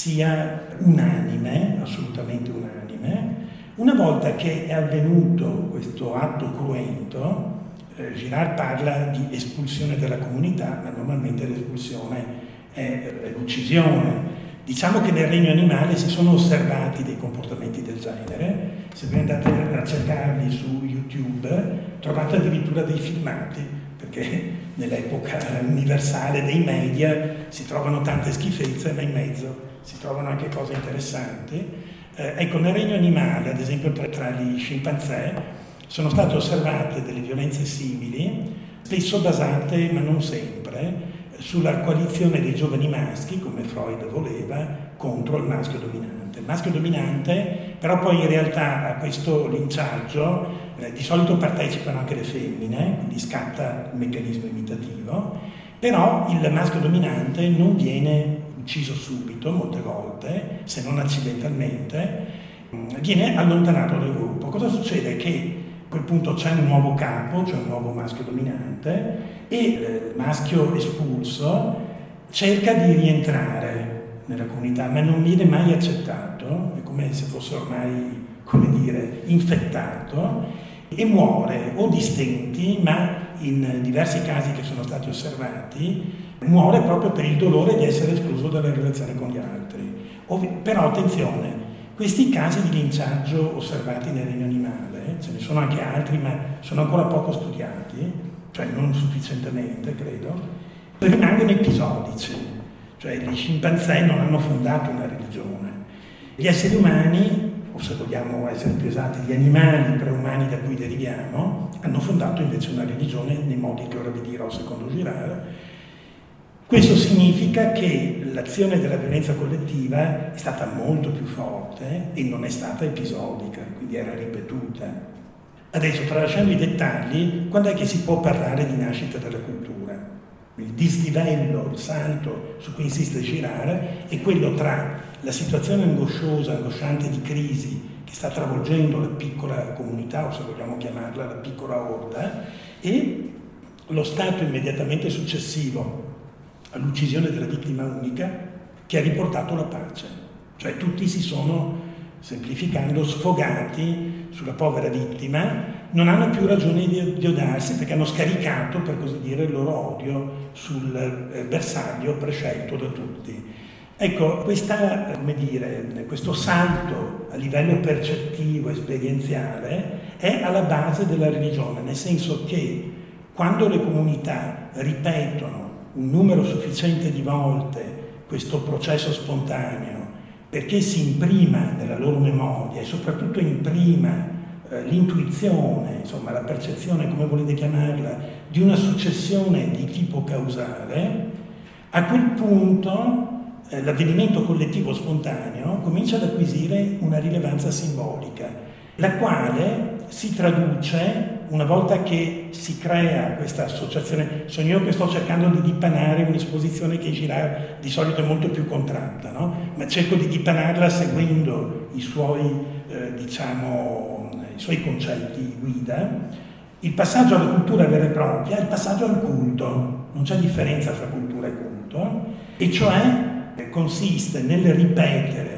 sia unanime, assolutamente unanime. Una volta che è avvenuto questo atto cruento, eh, Girard parla di espulsione dalla comunità, ma normalmente l'espulsione è, è l'uccisione. Diciamo che nel regno animale si sono osservati dei comportamenti del genere. Se voi andate a cercarli su YouTube trovate addirittura dei filmati, perché nell'epoca universale dei media si trovano tante schifezze, ma in mezzo si trovano anche cose interessanti. Eh, ecco, nel regno animale, ad esempio tra, tra gli scimpanzé, sono state osservate delle violenze simili, spesso basate, ma non sempre, sulla coalizione dei giovani maschi, come Freud voleva, contro il maschio dominante. Il maschio dominante, però poi in realtà a questo linciaggio eh, di solito partecipano anche le femmine, quindi scatta il meccanismo imitativo, però il maschio dominante non viene ucciso subito, molte volte, se non accidentalmente, viene allontanato dal gruppo. Cosa succede? Che a quel punto c'è un nuovo capo, c'è un nuovo maschio dominante, e il maschio espulso cerca di rientrare nella comunità, ma non viene mai accettato, è come se fosse ormai, come dire, infettato, e muore o di stenti, ma in diversi casi che sono stati osservati, muore proprio per il dolore di essere escluso dalla relazione con gli altri. Ovvi- però attenzione, questi casi di linciaggio osservati nel regno animale, ce ne sono anche altri, ma sono ancora poco studiati, cioè non sufficientemente, credo, rimangono episodici, cioè gli scimpanzé non hanno fondato una religione. Gli esseri umani, o se vogliamo essere più esatti, gli animali preumani da cui deriviamo, hanno fondato invece una religione nei modi che ora vi dirò secondo Girard. Questo significa che l'azione della violenza collettiva è stata molto più forte e non è stata episodica, quindi era ripetuta. Adesso, tralasciando i dettagli, quando è che si può parlare di nascita della cultura? Il dislivello, il salto su cui insiste Girard è quello tra la situazione angosciosa, angosciante di crisi che sta travolgendo la piccola comunità, o se vogliamo chiamarla la piccola orda, e lo stato immediatamente successivo all'uccisione della vittima unica che ha riportato la pace. Cioè tutti si sono, semplificando, sfogati sulla povera vittima, non hanno più ragione di, di odiarsi perché hanno scaricato, per così dire, il loro odio sul eh, bersaglio prescelto da tutti. Ecco, questa, come dire, questo salto a livello percettivo, esperienziale, è alla base della religione, nel senso che quando le comunità ripetono un numero sufficiente di volte questo processo spontaneo perché si imprima nella loro memoria e soprattutto imprima eh, l'intuizione, insomma la percezione, come volete chiamarla, di una successione di tipo causale, a quel punto eh, l'avvenimento collettivo spontaneo comincia ad acquisire una rilevanza simbolica, la quale si traduce, una volta che si crea questa associazione, sono io che sto cercando di dipanare un'esposizione che in Girard di solito è molto più contratta, no? Ma cerco di dipanarla seguendo i suoi, eh, diciamo, i suoi concetti guida. Il passaggio alla cultura vera e propria è il passaggio al culto, non c'è differenza fra cultura e culto, e cioè consiste nel ripetere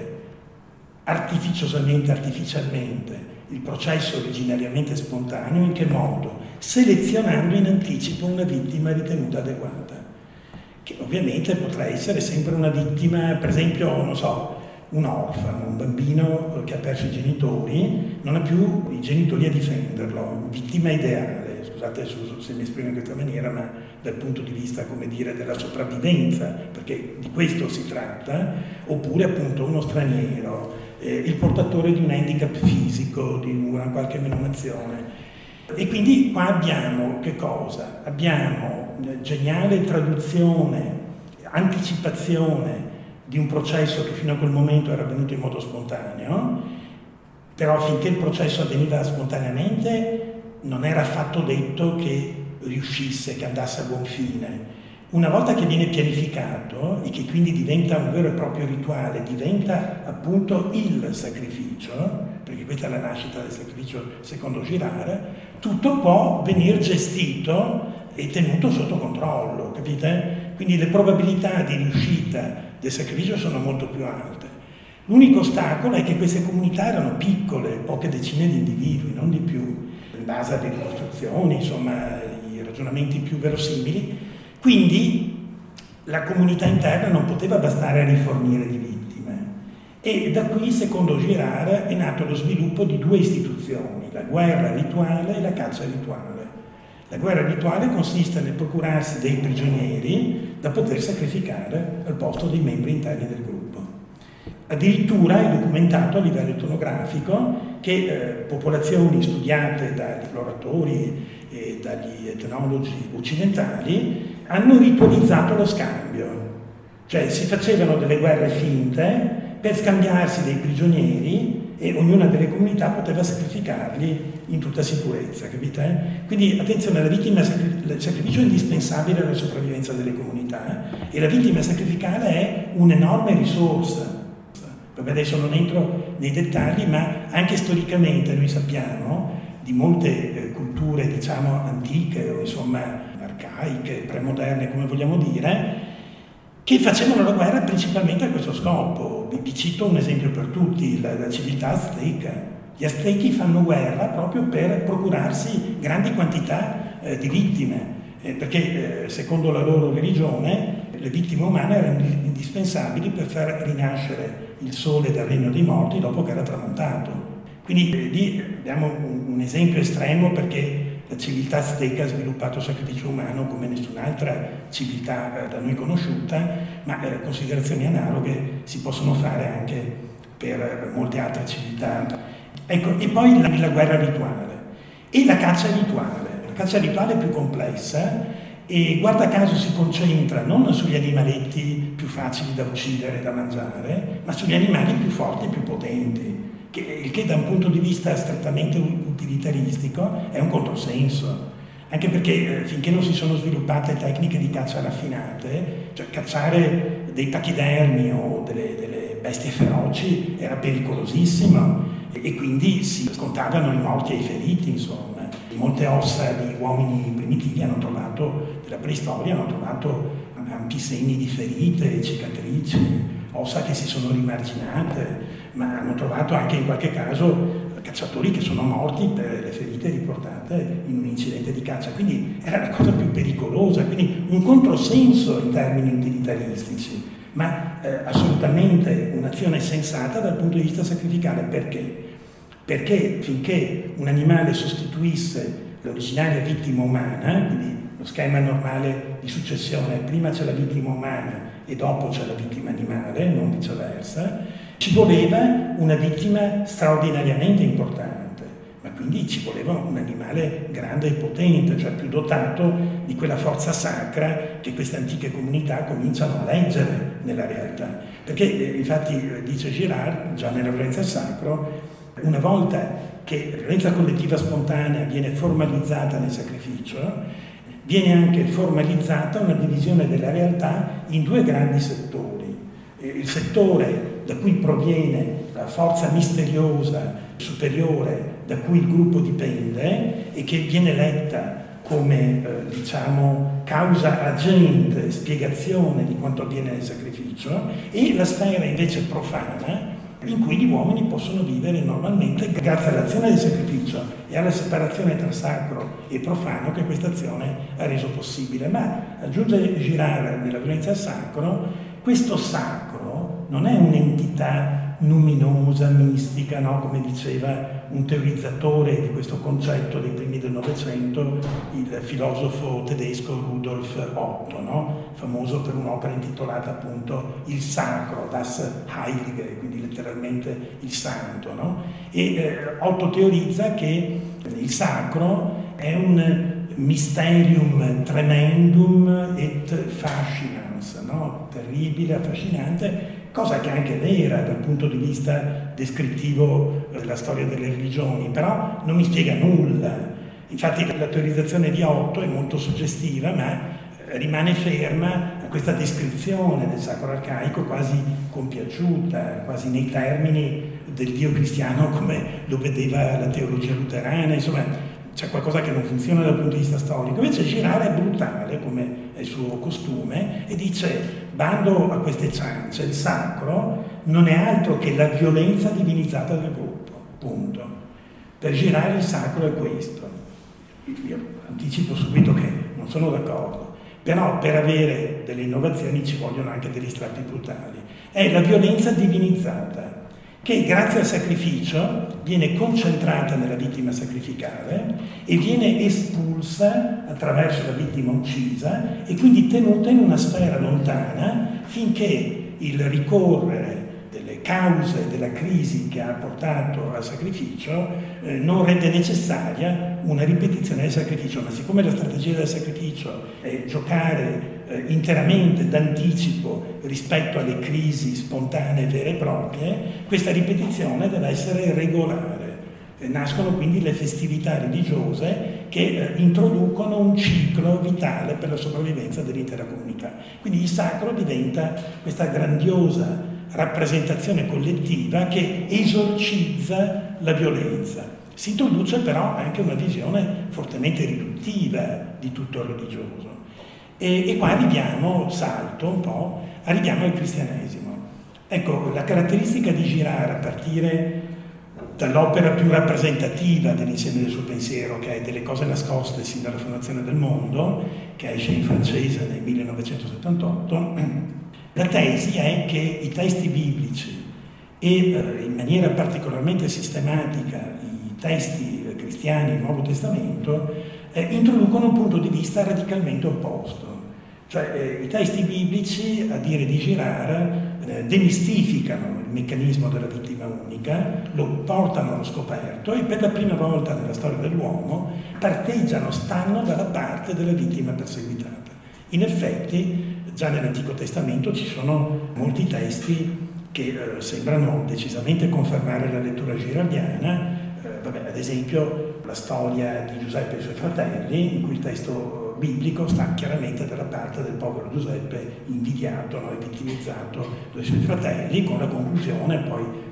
artificiosamente, artificialmente, il processo originariamente spontaneo. In che modo? Selezionando in anticipo una vittima ritenuta adeguata, che ovviamente potrà essere sempre una vittima, per esempio, non so, un orfano, un bambino che ha perso i genitori, non ha più i genitori a difenderlo, vittima ideale, scusate se mi esprimo in questa maniera, ma dal punto di vista, come dire, della sopravvivenza, perché di questo si tratta, oppure appunto uno straniero, eh, il portatore di un handicap fisico, di una qualche menomazione. E quindi qua abbiamo che cosa? Abbiamo geniale traduzione, anticipazione di un processo che fino a quel momento era avvenuto in modo spontaneo, però finché il processo avveniva spontaneamente non era affatto detto che riuscisse, che andasse a buon fine. Una volta che viene pianificato e che quindi diventa un vero e proprio rituale, diventa appunto il sacrificio, perché questa è la nascita del sacrificio secondo Girard, tutto può venire gestito e tenuto sotto controllo, capite? Quindi le probabilità di riuscita del sacrificio sono molto più alte. L'unico ostacolo è che queste comunità erano piccole, poche decine di individui, non di più, in base alle ricostruzioni, insomma, i ragionamenti più verosimili. Quindi la comunità interna non poteva bastare a rifornire di vittime. E da qui, secondo Girard, è nato lo sviluppo di due istituzioni, la guerra rituale e la caccia rituale. La guerra rituale consiste nel procurarsi dei prigionieri da poter sacrificare al posto dei membri interni del gruppo. Addirittura è documentato a livello etnografico che eh, popolazioni studiate dagli esploratori e dagli etnologi occidentali hanno ritualizzato lo scambio, cioè si facevano delle guerre finte per scambiarsi dei prigionieri e ognuna delle comunità poteva sacrificarli in tutta sicurezza, capite? Quindi attenzione, la vittima, il sacrificio è indispensabile alla sopravvivenza delle comunità e la vittima sacrificale è un'enorme risorsa. Vabbè, adesso non entro nei dettagli, ma anche storicamente noi sappiamo di molte eh, culture, diciamo, antiche o insomma arcaiche, premoderne, come vogliamo dire, che facevano la guerra principalmente a questo scopo. Vi cito un esempio per tutti, la, la civiltà azteca. Gli aztechi fanno guerra proprio per procurarsi grandi quantità eh, di vittime, eh, perché eh, secondo la loro religione le vittime umane erano indispensabili per far rinascere il sole dal regno dei morti dopo che era tramontato. Quindi eh, lì abbiamo un, un esempio estremo, perché la civiltà azteca ha sviluppato il sacrificio umano come nessun'altra civiltà eh, da noi conosciuta, ma eh, considerazioni analoghe si possono fare anche per eh, molte altre civiltà. Ecco, e poi la, la guerra rituale e la caccia rituale. La caccia rituale è più complessa e guarda caso si concentra non sugli animaletti più facili da uccidere e da mangiare, ma sugli animali più forti e più potenti, che, il che da un punto di vista strettamente utilitaristico è un controsenso, anche perché eh, finché non si sono sviluppate tecniche di caccia raffinate, cioè cacciare dei pachidermi o delle, delle bestie feroci era pericolosissimo, e quindi si scontavano i morti e i feriti, insomma. Molte ossa di uomini primitivi hanno trovato, della preistoria, hanno trovato ampi segni di ferite, cicatrici, ossa che si sono rimarginate, ma hanno trovato anche in qualche caso cacciatori che sono morti per le ferite riportate in un incidente di caccia. Quindi era la cosa più pericolosa, quindi un controsenso in termini utilitaristici, ma eh, assolutamente un'azione sensata dal punto di vista sacrificale. Perché? Perché finché un animale sostituisse l'originaria vittima umana, quindi lo schema normale di successione, prima c'è la vittima umana e dopo c'è la vittima animale, non viceversa, ci voleva una vittima straordinariamente importante, ma quindi ci voleva un animale grande e potente, cioè più dotato di quella forza sacra che queste antiche comunità cominciano a leggere nella realtà. Perché eh, infatti dice Girard, già nella violenza al sacro, una volta che la violenza collettiva spontanea viene formalizzata nel sacrificio, viene anche formalizzata una divisione della realtà in due grandi settori. Il settore da cui proviene la forza misteriosa superiore da cui il gruppo dipende e che viene letta come eh, diciamo causa agente, spiegazione di quanto avviene nel sacrificio, e la sfera invece profana in cui gli uomini possono vivere normalmente grazie all'azione del sacrificio e alla separazione tra sacro e profano che questa azione ha reso possibile. Ma, aggiunge Girard nella violenza al sacro, questo sacro non è un'entità luminosa, mistica, no? Come diceva un teorizzatore di questo concetto dei primi del Novecento, il filosofo tedesco Rudolf Otto, no? Famoso per un'opera intitolata appunto Il Sacro, das Heilige, quindi letteralmente il santo, no? E eh, Otto teorizza che il sacro è un mysterium tremendum et fascinans, no? Terribile, affascinante, cosa che è anche vera dal punto di vista descrittivo della storia delle religioni, però non mi spiega nulla. Infatti la teorizzazione di Otto è molto suggestiva, ma rimane ferma a questa descrizione del sacro arcaico quasi compiaciuta, quasi nei termini del Dio cristiano come lo vedeva la teologia luterana, insomma c'è qualcosa che non funziona dal punto di vista storico. Invece Girard è brutale, come è il suo costume, e dice: bando a queste ciance, il sacro non è altro che la violenza divinizzata del gruppo, punto. Per Girard il sacro è questo. Io anticipo subito che non sono d'accordo, però per avere delle innovazioni ci vogliono anche degli strappi brutali. È la violenza divinizzata, che grazie al sacrificio viene concentrata nella vittima sacrificale e viene espulsa attraverso la vittima uccisa e quindi tenuta in una sfera lontana finché il ricorrere delle cause della crisi che ha portato al sacrificio eh, non rende necessaria una ripetizione del sacrificio. Ma siccome la strategia del sacrificio è giocare eh, interamente d'anticipo rispetto alle crisi spontanee vere e proprie, questa ripetizione deve essere regolare. E nascono quindi le festività religiose che eh, introducono un ciclo vitale per la sopravvivenza dell'intera comunità. Quindi il sacro diventa questa grandiosa rappresentazione collettiva che esorcizza la violenza. Si introduce però anche una visione fortemente riduttiva di tutto il religioso. E, e qua arriviamo, salto un po', arriviamo al cristianesimo. Ecco, la caratteristica di Girard, a partire dall'opera più rappresentativa dell'insieme del suo pensiero, che è Delle cose nascoste sin dalla fondazione del mondo, che esce in francese nel millenovecentosettantotto, la tesi è che i testi biblici e eh, in maniera particolarmente sistematica i testi eh, cristiani del Nuovo Testamento eh, introducono un punto di vista radicalmente opposto. Cioè eh, i testi biblici, a dire di Girard, eh, demistificano il meccanismo della vittima unica, lo portano allo scoperto e per la prima volta nella storia dell'uomo parteggiano, stanno dalla parte della vittima perseguitata. In effetti, già nell'Antico Testamento ci sono molti testi che eh, sembrano decisamente confermare la lettura girardiana, eh, vabbè, ad esempio la storia di Giuseppe e i suoi fratelli, in cui il testo biblico sta chiaramente dalla parte del povero Giuseppe invidiato, no, e vittimizzato dai suoi fratelli, con la conclusione poi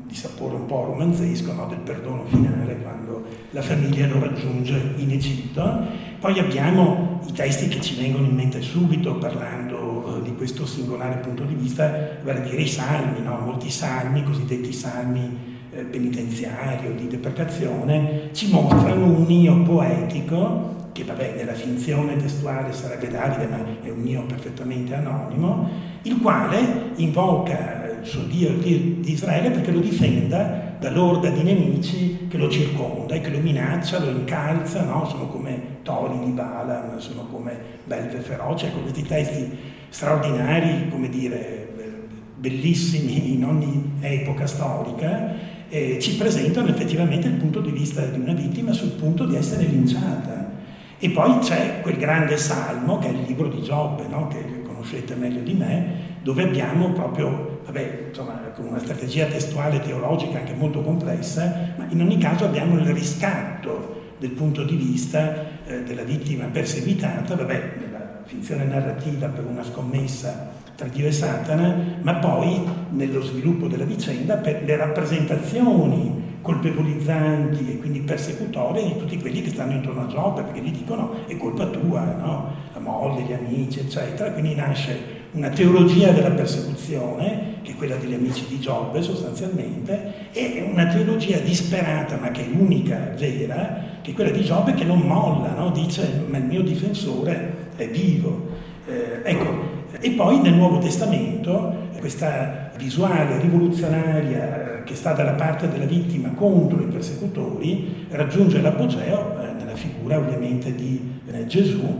di sapore un po' romanzesco, no? Del perdono finale quando la famiglia lo raggiunge in Egitto. Poi abbiamo i testi che ci vengono in mente subito parlando di questo singolare punto di vista, vale a dire i salmi, no? Molti salmi, cosiddetti salmi eh, penitenziari o di deprecazione, ci mostrano un io poetico che vabbè nella finzione testuale sarebbe Davide, ma è un io perfettamente anonimo, il quale invoca il suo Dio, il Dio di Israele, perché lo difenda dall'orda di nemici che lo circonda e che lo minaccia, lo incalza, no? Sono come tori di Balaam, sono come belve feroci. Ecco, questi testi straordinari, come dire, bellissimi in ogni epoca storica, eh, ci presentano effettivamente il punto di vista di una vittima sul punto di essere linciata. E poi c'è quel grande salmo che è il libro di Giobbe, no? Che conoscete meglio di me, dove abbiamo proprio, vabbè, insomma, con una strategia testuale teologica anche molto complessa, ma in ogni caso abbiamo il riscatto del punto di vista eh, della vittima perseguitata, vabbè, nella finzione narrativa per una scommessa tra Dio e Satana, ma poi nello sviluppo della vicenda per le rappresentazioni colpevolizzanti e quindi persecutorie di tutti quelli che stanno intorno a Giobbe, perché gli dicono è colpa tua, no? La moglie, gli amici, eccetera. Quindi nasce una teologia della persecuzione, che è quella degli amici di Giobbe sostanzialmente, e una teologia disperata, ma che è l'unica vera, che è quella di Giobbe, che non molla, no? Dice ma il mio difensore è vivo. Eh, ecco, e poi nel Nuovo Testamento questa visuale rivoluzionaria che sta dalla parte della vittima contro i persecutori raggiunge l'apogeo eh, nella figura ovviamente di eh, Gesù,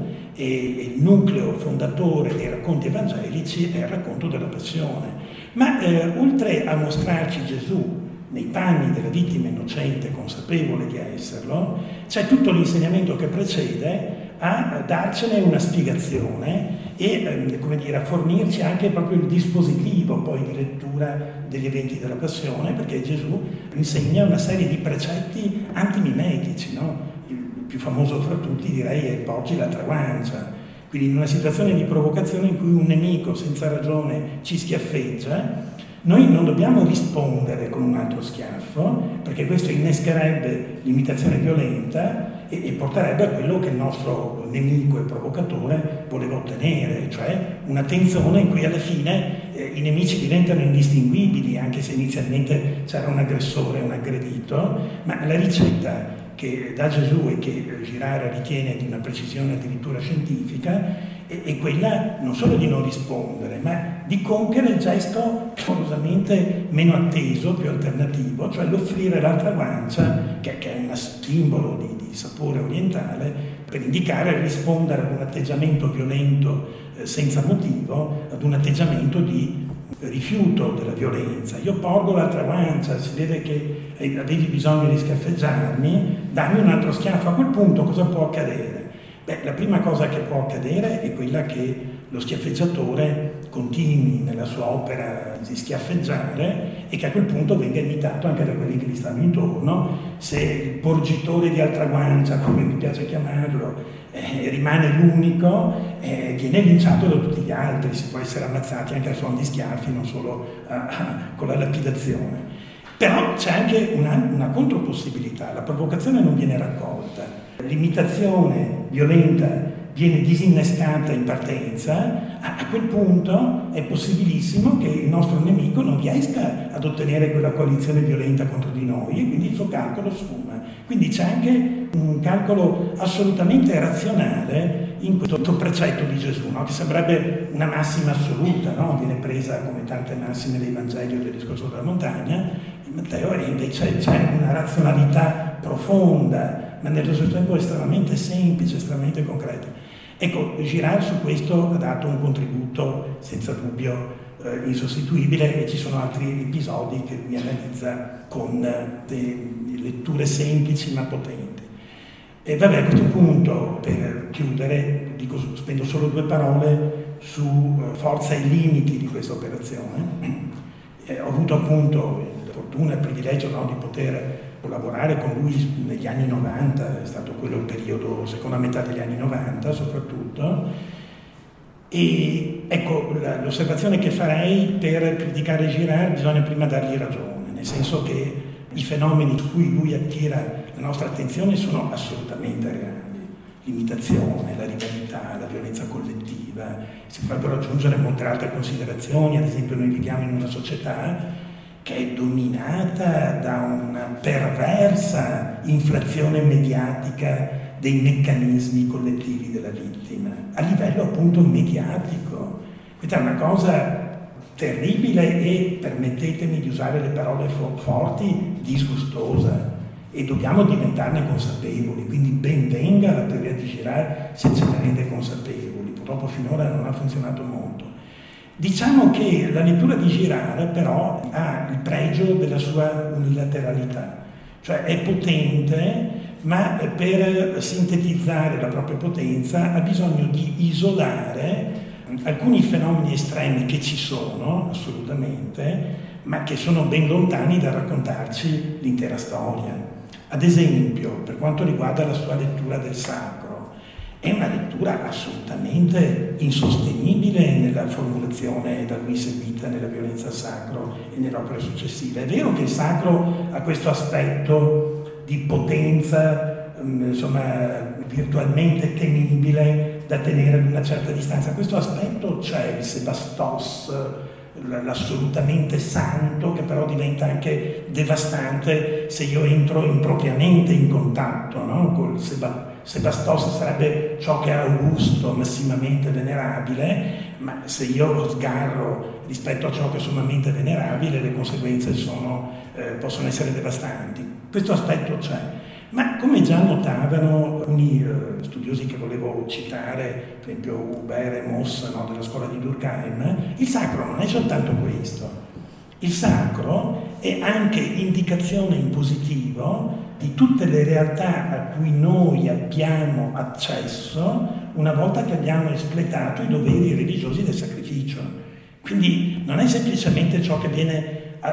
e il nucleo fondatore dei racconti evangelici è il racconto della passione. Ma eh, oltre a mostrarci Gesù nei panni della vittima innocente, consapevole di esserlo, c'è tutto l'insegnamento che precede a darcene una spiegazione e eh, come dire, a fornirci anche proprio il dispositivo poi di lettura degli eventi della passione, perché Gesù insegna una serie di precetti antimimetici, no? Il più famoso fra tutti direi è poggi l'altra guancia. Quindi in una situazione di provocazione in cui un nemico senza ragione ci schiaffeggia, noi non dobbiamo rispondere con un altro schiaffo, perché questo innescherebbe l'imitazione violenta e, e porterebbe a quello che il nostro nemico e provocatore voleva ottenere, cioè una tensione in cui alla fine eh, i nemici diventano indistinguibili, anche se inizialmente c'era un aggressore e un aggredito, ma la ricetta che dà Gesù e che Girard ritiene di una precisione addirittura scientifica è quella non solo di non rispondere, ma di compiere il gesto clamorosamente meno atteso, più alternativo, cioè l'offrire l'altra guancia, che è un simbolo di, di sapore orientale, per indicare e rispondere ad un atteggiamento violento eh, senza motivo, ad un atteggiamento di rifiuto della violenza. Io porgo l'altra guancia, si vede che avevi bisogno di schiaffeggiarmi, dammi un altro schiaffo. A quel punto cosa può accadere? Beh, la prima cosa che può accadere è quella che lo schiaffeggiatore continui nella sua opera di schiaffeggiare e che a quel punto venga imitato anche da quelli che gli stanno intorno. Se il porgitore di altra guancia, come mi piace chiamarlo, eh, rimane l'unico, eh, viene linciato da tutti gli altri, si può essere ammazzati anche a suon di schiaffi, non solo uh, con la lapidazione. Però c'è anche una, una contropossibilità, la provocazione non viene raccolta. L'imitazione violenta viene disinnescata in partenza, a quel punto è possibilissimo che il nostro nemico non riesca ad ottenere quella coalizione violenta contro di noi e quindi il suo calcolo sfuma. Quindi c'è anche un calcolo assolutamente razionale in questo precetto di Gesù, no? Che sembrerebbe una massima assoluta, no? Viene presa come tante massime dei Vangeli o del discorso della montagna, in Matteo, e invece c'è una razionalità profonda, ma nello stesso tempo estremamente semplice, estremamente concreta. Ecco, Girard su questo ha dato un contributo senza dubbio eh, insostituibile, e ci sono altri episodi che lui analizza con eh, letture semplici ma potenti. E vabbè, a questo punto, per chiudere, dico, spendo solo due parole su uh, forza e limiti di questa operazione. Eh, ho avuto appunto la fortuna e il privilegio, no, di poter collaborare con lui negli anni novanta, è stato quello il periodo, seconda metà degli anni novanta soprattutto, e ecco, l'osservazione che farei: per criticare Girard bisogna prima dargli ragione, nel senso che i fenomeni su cui lui attira la nostra attenzione sono assolutamente reali. L'imitazione, la rivalità, la violenza collettiva, si potrebbero aggiungere molte altre considerazioni. Ad esempio, noi viviamo in una società che è dominata da una perversa inflazione mediatica dei meccanismi collettivi della vittima, a livello appunto mediatico. Questa è una cosa terribile e, permettetemi di usare le parole forti, disgustosa. E dobbiamo diventarne consapevoli, quindi ben venga la teoria di Girard se ce ne rende consapevoli. Purtroppo finora non ha funzionato molto. Diciamo che la lettura di Girard però ha il pregio della sua unilateralità, cioè è potente, ma per sintetizzare la propria potenza ha bisogno di isolare alcuni fenomeni estremi che ci sono, assolutamente, ma che sono ben lontani dal raccontarci l'intera storia. Ad esempio, per quanto riguarda la sua lettura del sacro, è una lettura assolutamente insostenibile nella formulazione da lui seguita nella violenza al sacro e nelle opere successive. È vero che il sacro ha questo aspetto di potenza, insomma, virtualmente temibile da tenere ad una certa distanza. Questo aspetto c'è, il sebastos, l'assolutamente santo, che però diventa anche devastante se io entro impropriamente in contatto, no? Col seba, sebastos sarebbe ciò che è augusto, massimamente venerabile, ma se io sgarro rispetto a ciò che è sommamente venerabile, le conseguenze sono, eh, possono essere devastanti. Questo aspetto c'è. Ma come già notavano alcuni eh, studiosi che volevo citare, per esempio Hubert e Moss, no, della scuola di Durkheim, il sacro non è soltanto questo. Il sacro è anche indicazione in positivo di tutte le realtà a cui noi abbiamo accesso una volta che abbiamo espletato i doveri religiosi del sacrificio. Quindi non è semplicemente ciò che viene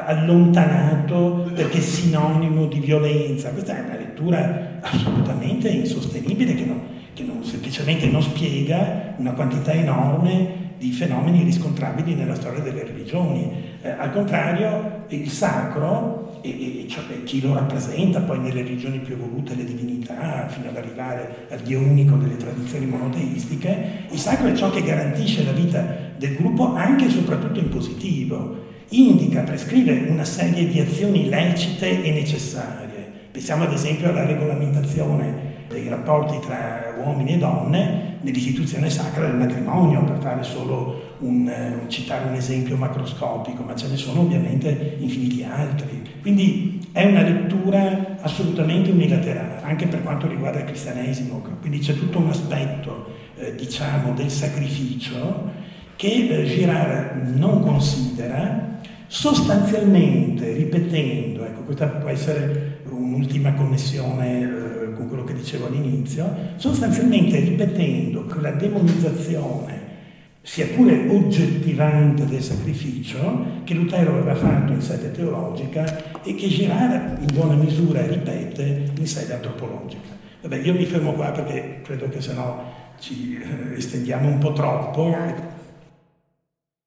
allontanato perché è sinonimo di violenza. Questa è una lettura assolutamente insostenibile che, non, che non, semplicemente non spiega una quantità enorme di fenomeni riscontrabili nella storia delle religioni. Eh, al contrario, il sacro e, e cioè, chi lo rappresenta poi nelle religioni più evolute, le divinità, fino ad arrivare al Dio unico delle tradizioni monoteistiche, il sacro è ciò che garantisce la vita del gruppo anche e soprattutto in positivo. Indica, prescrive una serie di azioni lecite e necessarie. Pensiamo ad esempio alla regolamentazione dei rapporti tra uomini e donne nell'istituzione sacra del matrimonio, per fare solo un, un citare un esempio macroscopico, ma ce ne sono ovviamente infiniti altri. Quindi è una lettura assolutamente unilaterale, anche per quanto riguarda il cristianesimo. Quindi c'è tutto un aspetto, eh, diciamo, del sacrificio che eh, Girard non considera, sostanzialmente ripetendo, ecco, questa può essere un'ultima connessione eh, con quello che dicevo all'inizio, sostanzialmente ripetendo che la demonizzazione, sia pure oggettivante del sacrificio, che Lutero aveva fatto in sede teologica e che Girard in buona misura ripete in sede antropologica. Vabbè, io mi fermo qua perché credo che sennò ci estendiamo un po' troppo.